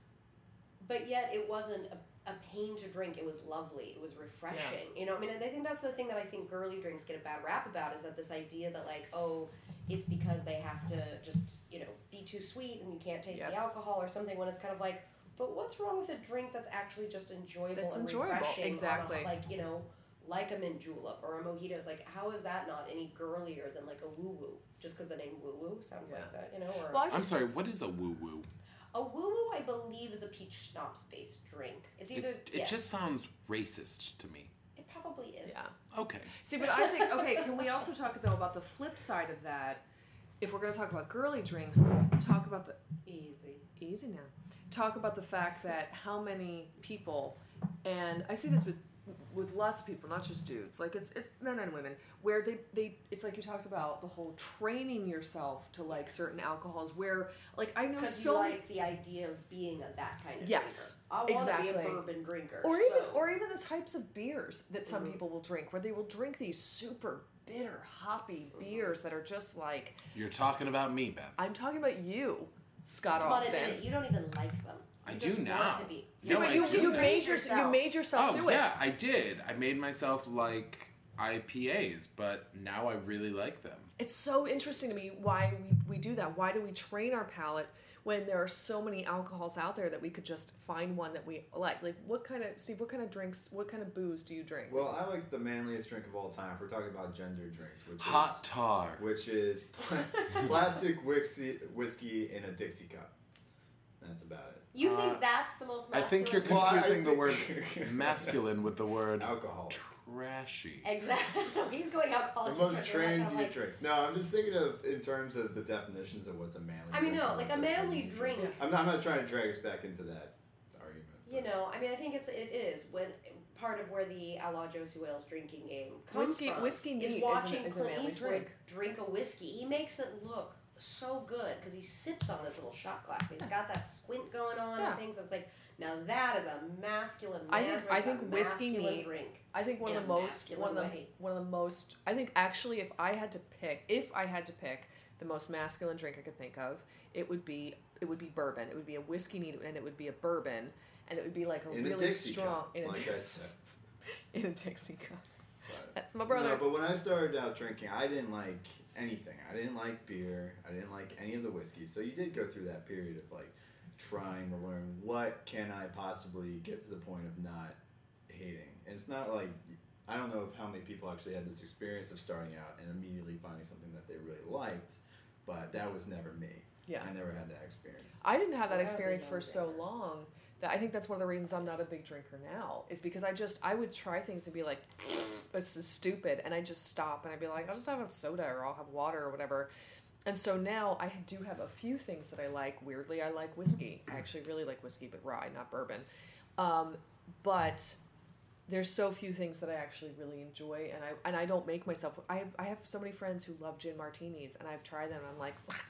but yet it wasn't a, a pain to drink. It was lovely. It was refreshing. You know, I mean, and I think that's the thing that I think girly drinks get a bad rap about is that this idea that like, oh, it's because they have to just, you know, be too sweet and you can't taste Yep. the alcohol or something, when it's kind of like, but what's wrong with a drink that's actually just enjoyable That's and enjoyable, refreshing? on a- exactly. like, you know, like a mint julep or a mojito. It's like, how is that not any girlier than like a woo-woo? Just because the name woo-woo sounds Yeah. like that, you know? Or Well, I I'm just, sorry, what is a woo-woo? a woo-woo, I believe, is a peach schnapps-based drink. It's either, It, it yes, just sounds racist to me. it probably is. Yeah. Okay. See, but I think, okay, can we also talk, though, about the flip side of that? If we're going to talk about girly drinks, talk about the... Easy. Easy now. Talk about the fact that how many people, and I see this with with lots of people, not just dudes, like it's it's men and women, where they, they it's like you talked about the whole training yourself to like certain alcohols, where like I know Because so you many, like the idea of being a, that kind of Yes, drinker. I want to exactly. be a bourbon drinker. or even so. or even the types of beers that some Mhm. people will drink, where they will drink these super bitter, hoppy beers that are just like, You're talking about me, Beth. I'm talking about you, Scott Come on, Austin. admit it, you don't even like them. I You do just now. Want to be. See, No, but I you, do you that. made your, you made yourself Oh, do it. yeah, I did. I made myself like I P As, but now I really like them. It's so interesting to me why we, we do that. Why do we train our palate when there are so many alcohols out there that we could just find one that we like? Like, what kind of, Steve, what kind of drinks, what kind of booze do you drink? Well, I like the manliest drink of all time. If we're talking about gender drinks, which Hot is tar. which is pl- plastic whiskey, whiskey in a Dixie cup. That's about it. You Uh, think that's the most I masculine? think you're Well, I confusing the think- word masculine with the word Alcohol. trashy. Exactly. He's going alcoholic. The most drink. We're not trained gonna, you like- drink. No, I'm just thinking of in terms of the definitions of what's a manly. I mean, drink no, and like what's a manly female drink. I'm not, I'm not trying to drag us back into that argument. You know, I mean, I think it's it is when part of where the Outlaw Josie Wales drinking game comes Whiskey- from whiskey neat is is watching an- is a Clint manly Eastwood drink. drink a whiskey. He makes it look so good because he sips on his little shot glass. He's got that squint going on Yeah. and things. It's like, now that is a masculine man I think- drink. I a think whiskey masculine neat- drink. I think one in of the a most, masculine one of the, way. one of the most, I think actually if I had to pick, if I had to pick the most masculine drink I could think of, it would be, it would be bourbon. It would be a whiskey neat and it would be a bourbon. And it would be like a In really a Dixie strong, cup, in a, like I said. in a Dixie cup. But- That's my brother. No, but when I started out drinking, I didn't like anything. I didn't like beer. I didn't like any of the whiskeys. So you did go through that period of like trying to learn what can I possibly get to the point of not hating. And it's not like I don't know if how many people actually had this experience of starting out and immediately finding something that they really liked, but that was never me. Yeah. I never had that experience. I didn't have that Yeah, experience they for don't so get long that I think that's one of the reasons I'm not a big drinker now is because I just I would try things and be like, this is stupid, and I just stop and I'd be like, I'll just have a soda or I'll have water or whatever. And so now I do have a few things that I like. Weirdly, I like whiskey. I actually really like whiskey, but rye, not bourbon. Um, but there's so few things that I actually really enjoy, and I and I don't make myself. I have I have so many friends who love gin martinis, and I've tried them, and I'm like,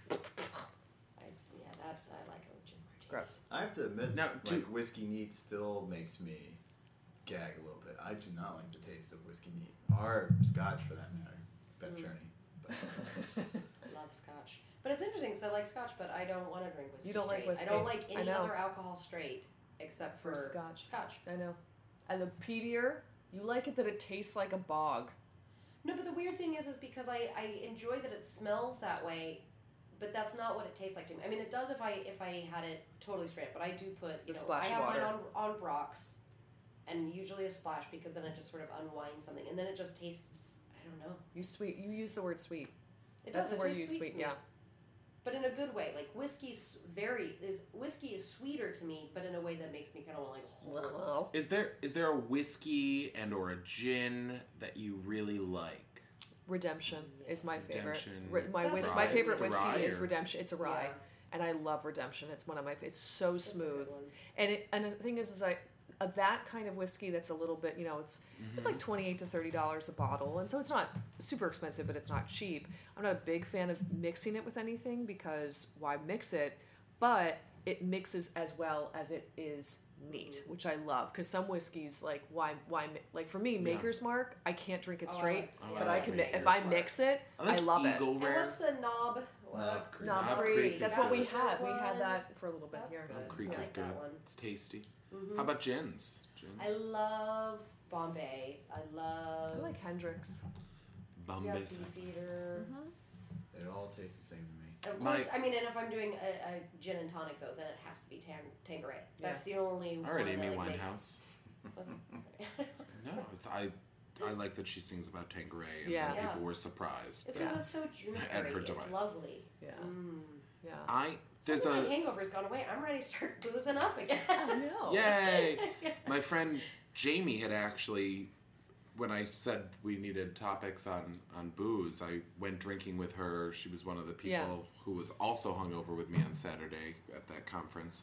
I, yeah, that's I like a gin martini. gross. I have to admit, Now, like do- whiskey neat still makes me gag a little bit. I do not like the taste of whiskey neat, or scotch for that matter. Bet Mm. Journey. But, I love scotch. But it's interesting because I like scotch, but I don't want to drink whiskey You don't like straight. whiskey. I don't like I any know. other alcohol straight except for, For scotch. Scotch. I know. And the peatier, you like it that it tastes like a bog. No, but the weird thing is, is because I, I enjoy that it smells that way, but that's not what it tastes like to me. I mean, it does if I if I had it totally straight, but I do put you The know splash I have water. mine on on rocks, and usually a splash because then it just sort of unwinds something, and then it just tastes. I don't know. You sweet. You use the word sweet. It That's does. the It word you tastes use, sweet, sweet. to me. Yeah. But in a good way. Like whiskey's very is whiskey is sweeter to me, but in a way that makes me kind of like. Is there is there a whiskey and or a gin that you really like? Redemption is my favorite. Redemption. Re- my That's whis- a my rye favorite whiskey. whiskey Rye is or- Redemption. It's a rye, Yeah. and I love Redemption. It's one of my. It's so That's a good smooth, one. and it, and the thing is, is I uh, that kind of whiskey that's a little bit, you know, it's it's Mm-hmm. like twenty eight to thirty dollars a bottle, and so it's not super expensive, but it's not cheap. I'm not a big fan of mixing it with anything because why mix it? but it mixes as well as it is neat, which I love. Because some whiskeys, like why, why, mi- like for me, Maker's Mark, I can't drink it Oh, I straight, like- Oh, but I I like can. mi- If Maker's I Mark. mix it, I, I, like love Eagle it. And Rare. what's the knob? Knob Creek. Knob Knob Creek. Creek That's is what we good. had. We had One. that for a little bit That's here. good. Knob Creek I is like good. that one. It's tasty. Mhm. How about gins? Gins. I love Bombay. I love I like Hendrix. Bombay. yeah, Beefeater. It all tastes the same to me. Of My- course, I mean, and if I'm doing a, a gin and tonic though, then it has to be tang- Tanqueray. That's the only. All right, one Amy that, like, Winehouse. Makes, What's- sorry. No, it's I. I like that she sings about Tanqueray, and Yeah. that Yeah. people were surprised. It's that- because it's so juniper. her It's demise. lovely. Yeah. Mm. Yeah. I there's There's a my hangover's gone away. I'm ready to start boozing up again. I know. yay. My friend Jamie had actually, when I said we needed topics on on booze, I went drinking with her. She was one of the people Yeah. who was also hungover with me on Saturday at that conference,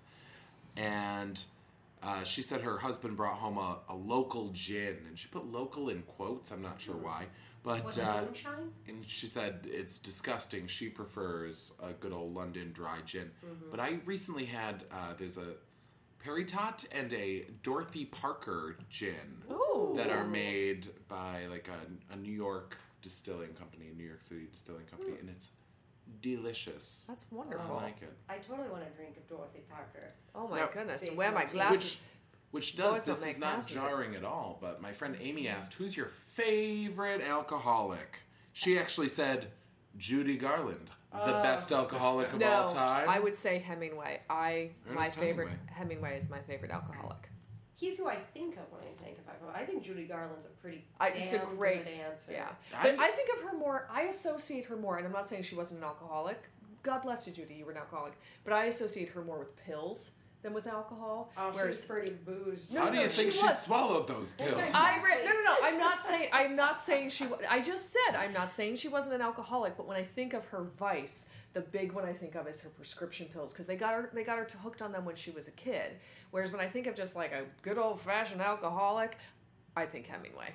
and. Uh, she said her husband brought home a, a local gin, and she put local in quotes. I'm not sure why, but Was it uh, moonshine? and she said it's disgusting. She prefers a good old London dry gin. But I recently had uh, there's a Perry Tot and a Dorothy Parker gin Ooh. that are made by like a, a New York distilling company, a New York City distilling company, and it's delicious. That's I wonderful. like it. I totally want to drink a Dorothy Parker. Oh my Now- goodness. Based Wear on my cheese. glasses. Which which Boys does don't this make is not passes. jarring at all, but my friend Amy asked, "Who's your favorite alcoholic?" She actually said Judy Garland, the best alcoholic of no, all time. I would say Hemingway. I my Ernest favorite Hemingway. Hemingway is my favorite alcoholic. He's who I think of when I think of alcohol. I think Judy Garland's a pretty I, damn it's a great good answer. Yeah, I- but I think of her more. I associate her more, and I'm not saying she wasn't an alcoholic. God bless you, Judy. You were an alcoholic, but I associate her more with pills than with alcohol. Oh, she whereas was pretty boozed. No, How do no, you think she she, was. swallowed those pills? I re- no no no. I'm not saying I'm not saying she. wa- I just said I'm not saying she wasn't an alcoholic. But when I think of her vice, the big one I think of is her prescription pills because they got her they got her hooked on them when she was a kid. Whereas when I think of just like a good old fashioned alcoholic, I think Hemingway.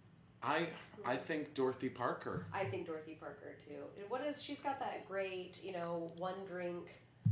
I I think Dorothy Parker. I think Dorothy Parker too. What is she's got that great, you know, one drink.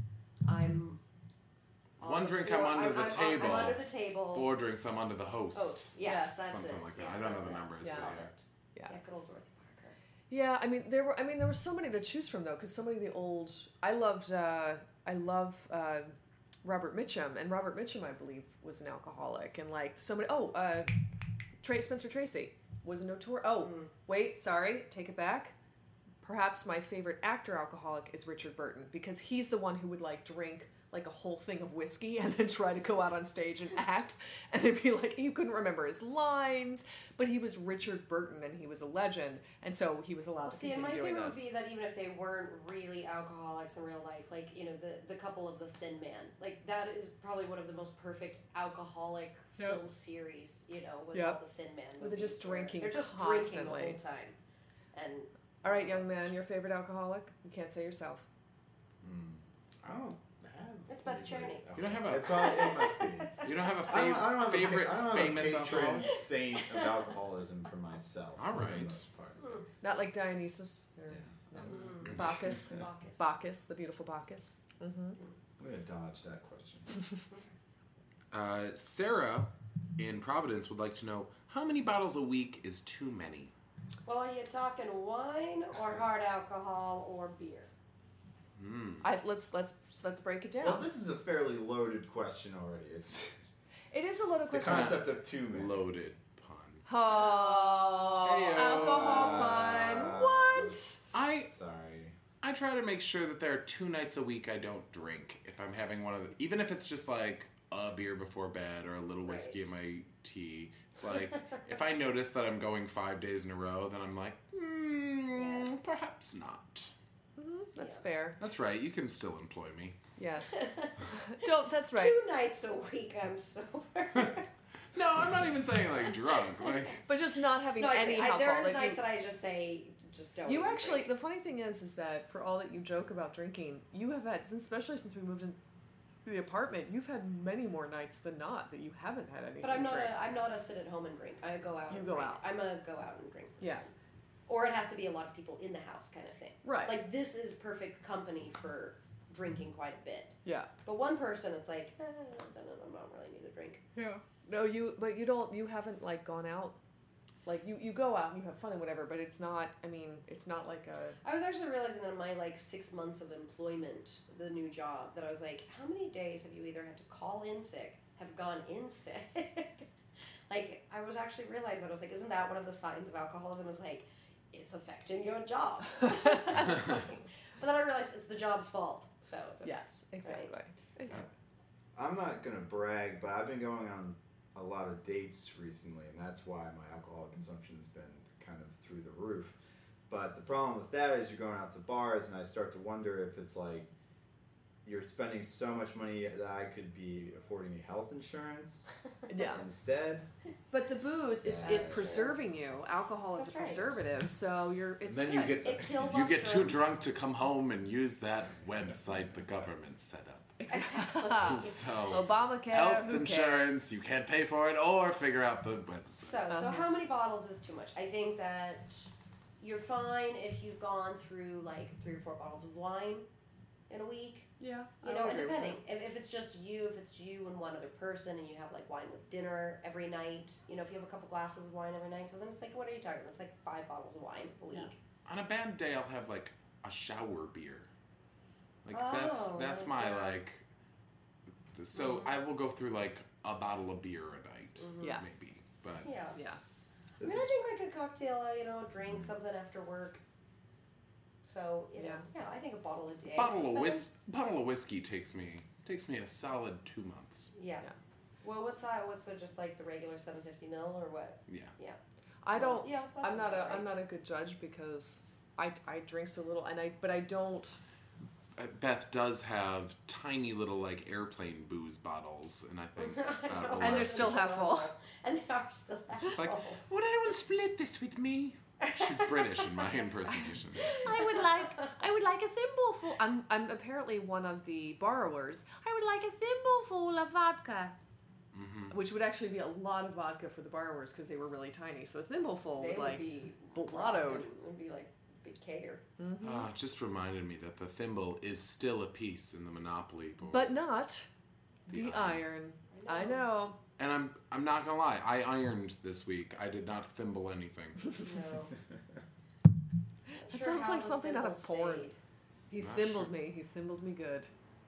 I'm. on One the drink, floor- I'm under the I'm, table. I'm under the table. Four drinks, I'm under the host. Host. Yes, Yes. that's Something it. like that. Yes, I don't know that's the it. numbers, Yeah. but Love yeah. it. Yeah. Yeah, good old Dorothy Parker. Yeah, I mean there were I mean there were so many to choose from though because so many of the old I loved uh, I love uh, Robert Mitchum and Robert Mitchum I believe was an alcoholic and like so many oh uh, Tra- Spencer Tracy was a notorious oh wait sorry take it back perhaps my favorite actor alcoholic is Richard Burton because he's the one who would like drink like a whole thing of whiskey and then try to go out on stage and act and then be like he couldn't remember his lines but he was Richard Burton and he was a legend and so he was allowed to See, and continue my doing favorite would this. be that even if they weren't really alcoholics in real life, like, you know, the, the couple of The Thin Man, like, that is probably one of the most perfect alcoholic Yep. film series, you know, was Yep. all The Thin Man. Where they're just movies where drinking They're just constantly. drinking the whole time. And All right, young man, your favorite alcoholic? You can't say yourself. I don't have. It's Beth anybody. You don't have a- It probably it must be. You don't have a I don't, fav- I don't have favorite a, pa- I don't famous have a patron alcoholic? saint of alcoholism for myself. All for the right. most part. Not like Dionysus or Yeah. Mm. Bacchus. Bacchus. Bacchus, the beautiful Bacchus. Mm-hmm. I'm gonna dodge that question. Uh, Sarah in Providence would like to know how many bottles a week is too many? Well, are you talking wine or hard alcohol or beer? Hmm. I, let's let's let's break it down. Well, this is a fairly loaded question already. It's it is a little the question. concept of two men. Loaded pun. Oh, Heyo. alcohol pun. What? I Sorry. I try to make sure that there are two nights a week I don't drink. If I'm having one of the, even if it's just like a beer before bed or a little whiskey in my tea. It's like if I notice that I'm going five days in a row, then I'm like, hmm, Yes. perhaps not. Mm-hmm, that's Yeah. fair. That's right. You can still employ me. Yes. Don't. That's right. Two nights a week I'm sober. No, I'm not even saying like drunk. Like But just not having no, I, any I, alcohol. there are like nights you, that I just say, just don't. you even actually. drink. The funny thing is, is that for all that you joke about drinking, you have had, since, especially since we moved in the apartment, you've had many more nights than not that you haven't had anything. But I'm to not drink. a I'm not a sit at home and drink. I go out. You and go drink. out. I'm a go out and drink person. Yeah. Or it has to be a lot of people in the house kind of thing. Right. Like this is perfect company for drinking quite a bit. Yeah. But one person, it's like, eh, then I don't really need a drink. Yeah. No, you, but you don't, you haven't, like, gone out. Like, you, you go out and you have fun and whatever, but it's not, I mean, it's not like a... I was actually realizing that in my, like, six months of employment, the new job, that I was like, how many days have you either had to call in sick, have gone in sick? Like, I was actually realizing that. I was like, isn't that one of the signs of alcoholism? Is like, it's affecting your job. But then I realized it's the job's fault, so it's okay. Yes, exactly. Right. Exactly. I'm not gonna brag, but I've been going on a lot of dates recently, and that's why my alcohol consumption has been kind of through the roof. But the problem with that is you're going out to bars, and I start to wonder if it's like you're spending so much money that I could be affording me health insurance Yeah. instead. But the booze, it's Yeah, it's sure. preserving you. Alcohol is That's a right. preservative, so you're. It's then you good. get It kills you off get too germs. drunk to come home and use that website the government set up. Exactly. So Obamacare. health who insurance, you can't pay for it, or figure out the website. So, so Uh-huh. how many bottles is too much? I think that you're fine if you've gone through like three or four bottles of wine in a week. Yeah. You I know, would and agree with depending if, if it's just you, if it's you and one other person, and you have like wine with dinner every night. You know, if you have a couple glasses of wine every night, so then it's like, what are you talking about? It's like five bottles of wine a week. On a bad day, I'll have like a shower beer. Like Oh, that's that's that's, my uh, like. th- So I will go through like a bottle of beer a night, Mm-hmm. Yeah. maybe. But Yeah. Yeah. I This mean, is I think like a cocktail, uh, you know, drink something after work. So you know, Yeah. yeah, I think a bottle a day. bottle So of seven- whis- bottle of whiskey takes me takes me a solid two months. Yeah. Yeah. Well, what's that? What's it, just like the regular seven fifty mil or what? Yeah. Yeah. I don't. Yeah. That's I'm not a. about right. I'm not a good judge because I I drink so little, and I but I don't. Uh, Beth does have tiny little like airplane booze bottles, and I think I uh, know. a And they're lot- still half full. And they are still half Just like, full. would anyone split this with me? She's British in my impersonation. I would like. I would like a thimbleful. I'm. I'm apparently one of the borrowers. I would like a thimbleful of vodka. Mm-hmm. Which would actually be a lot of vodka for the borrowers because they were really tiny. So a thimbleful They would would like be blottoed. It would be like big kegger. Ah, it just reminded me that the thimble is still a piece in the Monopoly board. But not The the, iron. iron. I know. And I'm I'm not gonna lie, I ironed this week. I did not thimble anything. No. That sounds like something out of porn. Stayed. He Not thimbled sure. me. He thimbled me good.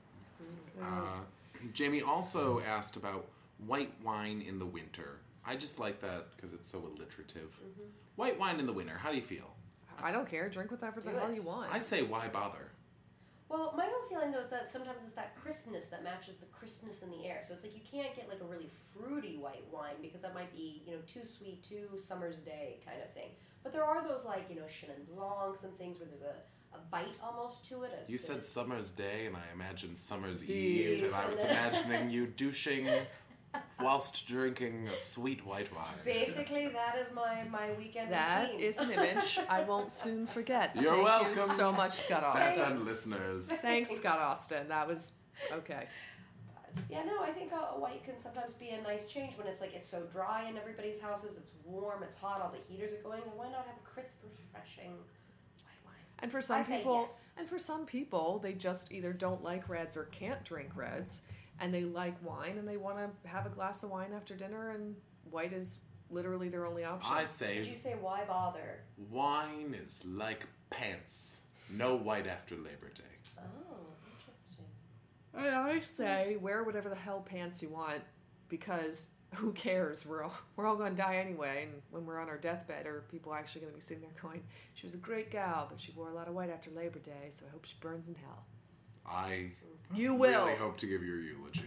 Uh, Jamie also asked about white wine in the winter. I just like that because it's so alliterative. Mm-hmm. White wine in the winter. How do you feel? I don't care. Drink whatever the Do hell it. you want. I say, why bother? Well, my whole feeling though is that sometimes it's that crispness that matches the crispness in the air. So it's like you can't get like a really fruity white wine because that might be, you know, too sweet, too summer's day kind of thing. But there are those like, you know, Chenin Blancs and things where there's a, a bite almost to it. A, You said summer's day, and I imagined summer's Eve. eve, and I was imagining you douching whilst drinking a sweet white wine. basically that is my, my weekend That routine. is an image I won't soon forget. You're Thank welcome. you so much, Scott Beth Austin. and listeners. Thanks, Scott Austin. That was okay. Yeah, no, I think a, a white can sometimes be a nice change when it's like it's so dry in everybody's houses, it's warm, it's hot, all the heaters are going, and why not have a crisp, refreshing white wine? And for some I say people, yes. and for some people, they just either don't like reds or can't drink reds, and they like wine and they want to have a glass of wine after dinner, and white is literally their only option. I Did say, you say why bother? wine is like pants. No white after Labor Day. Oh, interesting. And I say wear whatever the hell pants you want, because who cares? We're all we're all going to die anyway, and when we're on our deathbed, are people actually going to be sitting there going, "She was a great gal, but she wore a lot of white after Labor Day, so I hope she burns in hell." I You will. really hope to give your eulogy.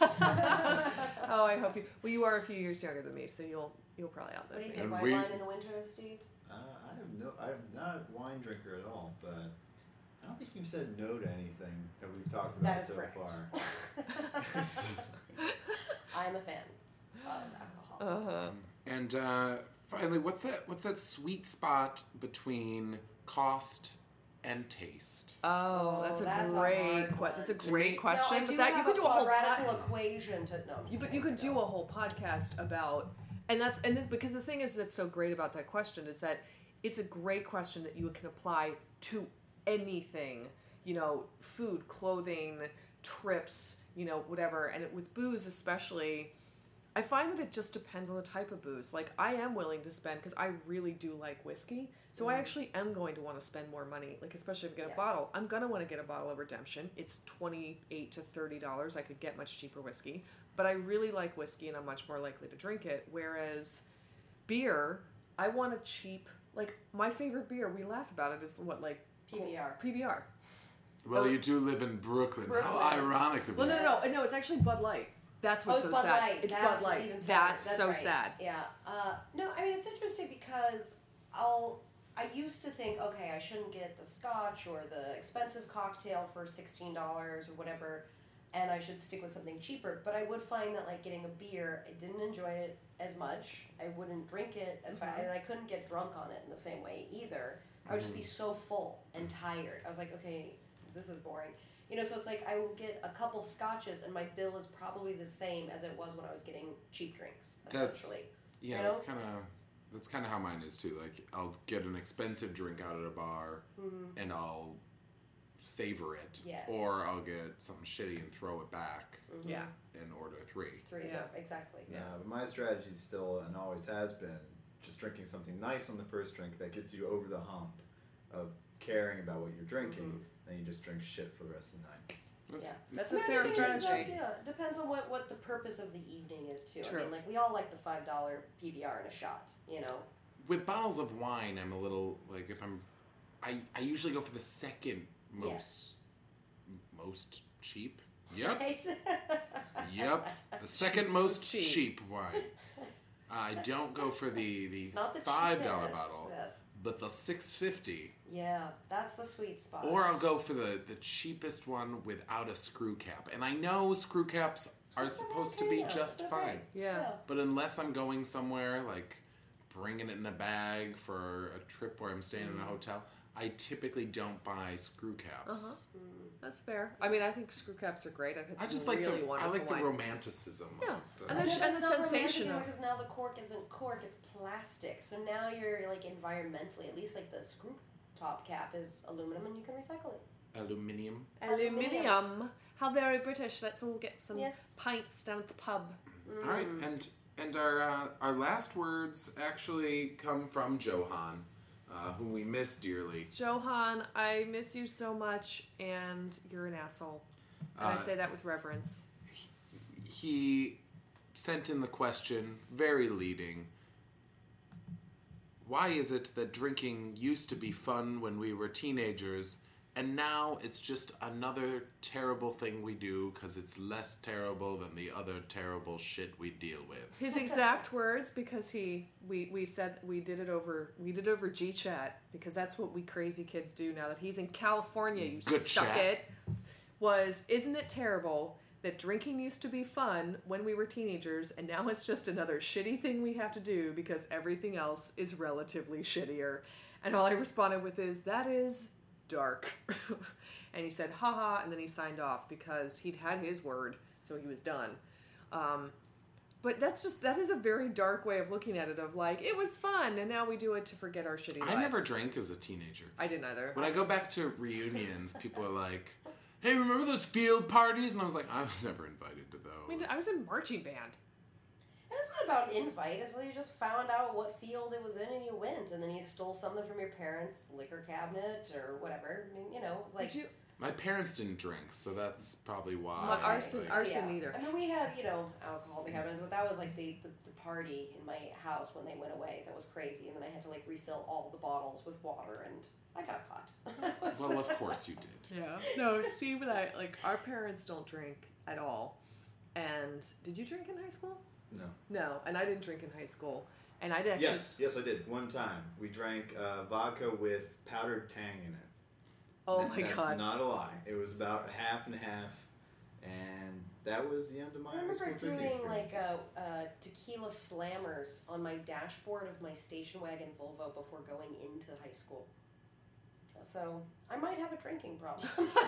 Oh, I hope you. Well, you are a few years younger than me, so you'll you'll probably outlive What do you me. think? And White we- wine in the winter, Steve? Uh, I have no. I'm not a wine drinker at all, but I don't think you've said no to anything that we've talked about That is so correct. far. It's just- I'm a fan of alcohol. Uh-huh. And uh, finally, what's that? What's that sweet spot between cost and taste? Oh, that's a that's a great hard que- one. that's a To great me- question. No, I but do that you have could a do a whole quadratical pod- equation to no. I'm just you, but kidding, you could I do don't. a whole podcast about, and that's and this because the thing is that's so great about that question is that it's a great question that you can apply to anything. you know, food, clothing, trips, you know, whatever. And it, with booze especially, I find that it just depends on the type of booze. Like, I am willing to spend, because I really do like whiskey, so I actually am going to want to spend more money, like, especially if I get Yeah. a bottle. I'm going to want to get a bottle of Redemption. It's twenty-eight to thirty dollars. I could get much cheaper whiskey, but I really like whiskey, and I'm much more likely to drink it, whereas beer, I want a cheap, like, my favorite beer, we laugh about it, is what, like... P B R. P B R. Well, you do live in Brooklyn. How Brooklyn. ironic of Well, you. no, no, no, no, it's actually Bud Light. That's Oh, what's it's so Bud sad. Light. It's That's Bud Light. even sadder. That's, so right. sad. Yeah. Uh, no, I mean, it's interesting because I'll. I used to think, okay, I shouldn't get the scotch or the expensive cocktail for sixteen dollars or whatever, and I should stick with something cheaper. But I would find that, like, getting a beer, I didn't enjoy it as much. I wouldn't drink it as fast, and I couldn't get drunk on it in the same way either. I would just be so full and tired. I was like, okay, this is boring. You know, so it's like I will get a couple scotches and my bill is probably the same as it was when I was getting cheap drinks, essentially. That's, yeah, you that's know? kind of that's kind of how mine is too. Like, I'll get an expensive drink out at a bar, and I'll savor it, Yes. or I'll get something shitty and throw it back Yeah. and order three. Three, Yeah. yeah, exactly. Yeah, but my strategy still and always has been just drinking something nice on the first drink that gets you over the hump of caring about what you're drinking, then you just drink shit for the rest of the night. That's, Yeah. That's I a mean, I fair think it does, strategy. yeah, it depends on what, what the purpose of the evening is too. True. I mean, like we all like the five dollar P B R and a shot, you know. With bottles of wine, I'm a little like if I'm, I I usually go for the second most most cheap. Yep, Right? yep. The second most cheap. cheap wine. I don't go for the the Not the five dollar cheapest, bottle, yes. but the six fifty. Yeah, that's the sweet spot. Or I'll go for the, the cheapest one without a screw cap. And I know screw caps are Screw supposed cap, to be yeah, just it's okay. fine. Yeah. But unless I'm going somewhere, like bringing it in a bag for a trip where I'm staying in a hotel, I typically don't buy screw caps. Uh-huh. That's fair. I mean, I think screw caps are great. I've had I some just like really the I wonderful like the wine. romanticism. Yeah. Of the, And I there's- know and that's the not romantic sensation anymore of- because now the cork isn't cork; it's plastic. So now you're like environmentally, at least like the screw top cap is aluminum, and you can recycle it. aluminium. Aluminium. How very British. Let's all get some Yes. pints down at the pub. All right, and and our uh, our last words actually come from Johan, uh, whom we miss dearly. Johan, I miss you so much, and you're an asshole. And I Uh, say that with reverence. He sent in the question, very leading. Why is it that drinking used to be fun when we were teenagers, and now it's just another terrible thing we do because it's less terrible than the other terrible shit we deal with? His exact words, because he we, we said we did it over we did it over G Chat, because that's what we crazy kids do now that he's in California, you Good suck chat. it. Was, isn't it terrible that drinking used to be fun when we were teenagers, and now it's just another shitty thing we have to do because everything else is relatively shittier? And all I responded with is, that is dark. And he said, haha, and then he signed off because he'd had his word, so he was done. Um, but that's just, that is a very dark way of looking at it, of like, it was fun, and now we do it to forget our shitty lives. I never drank as a teenager. I didn't either. When I go back to reunions, people are like, hey, remember those field parties? And I was like, I was never invited to those. I mean, I was in marching band. It's not about invite. It's like you just found out what field it was in and you went, and then you stole something from your parents' liquor cabinet or whatever. I mean, you know, it was like Did you? My parents didn't drink, so that's probably why. My I arson- was like- arson- either. I mean, we had, you know, alcohol in the cabinet, but that was like the, the, the party in my house when they went away. That was crazy, and then I had to like refill all the bottles with water, and I got caught. Well, of course you did. Yeah. No, Steve and I, like, our parents don't drink at all. And did you drink in high school? No. No, and I didn't drink in high school. And I did actually. Yes, yes, I did. One time, we drank uh, vodka with powdered tang in it. Oh That- my that's god. not a lie. It was about half and half, and that was the end of my I high school remember drinking doing like experiences. uh, uh, tequila slammers on my dashboard of my station wagon Volvo before going into high school. So I might have a drinking problem.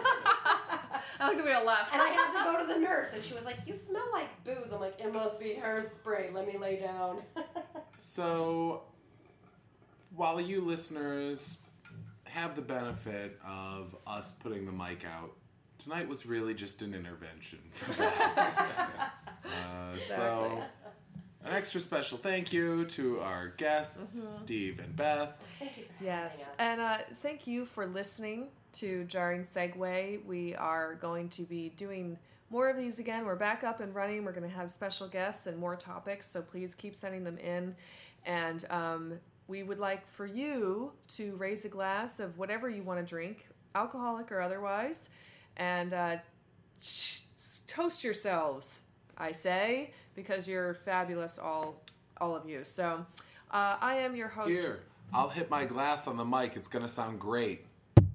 I like the way I laughed. And I had to go to the nurse, and she was like, "You smell like booze." I'm like, "It must be hairspray. Let me lay down." So, while you listeners have the benefit of us putting the mic out. Tonight was really just an intervention for that. uh, So, an extra special thank you to our guests, mm-hmm. Steve and Beth. Thank you for yes, having us. and uh, thank you for listening to Jarring Segue. We are going to be doing more of these again. We're back up and running. We're going to have special guests and more topics, so please keep sending them in. And um, we would like for you to raise a glass of whatever you want to drink, alcoholic or otherwise, and uh, ch- toast yourselves, I say, because you're fabulous, all all of you. So uh, I am your host. Here, I'll hit my glass on the mic. It's going to sound great.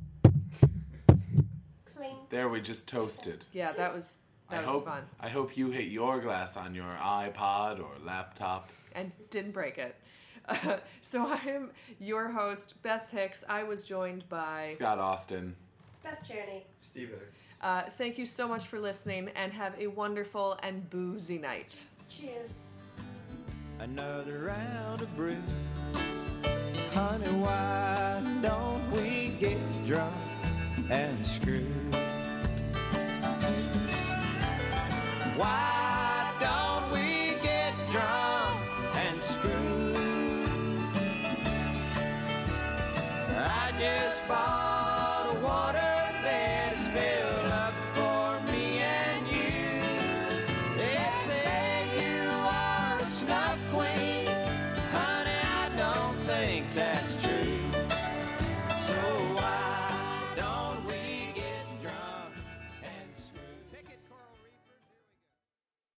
Clink. There, we just toasted. Yeah, that was that I was hope, fun. I hope you hit your glass on your iPod or laptop. And didn't break it. Uh, so I am your host, Beth Hicks. I was joined by Scott Austin. Beth Cherney. Steve Hicks. Uh, thank you so much for listening, and have a wonderful and boozy night. Cheers. Another round of brew. Honey, why don't we get drunk and screw?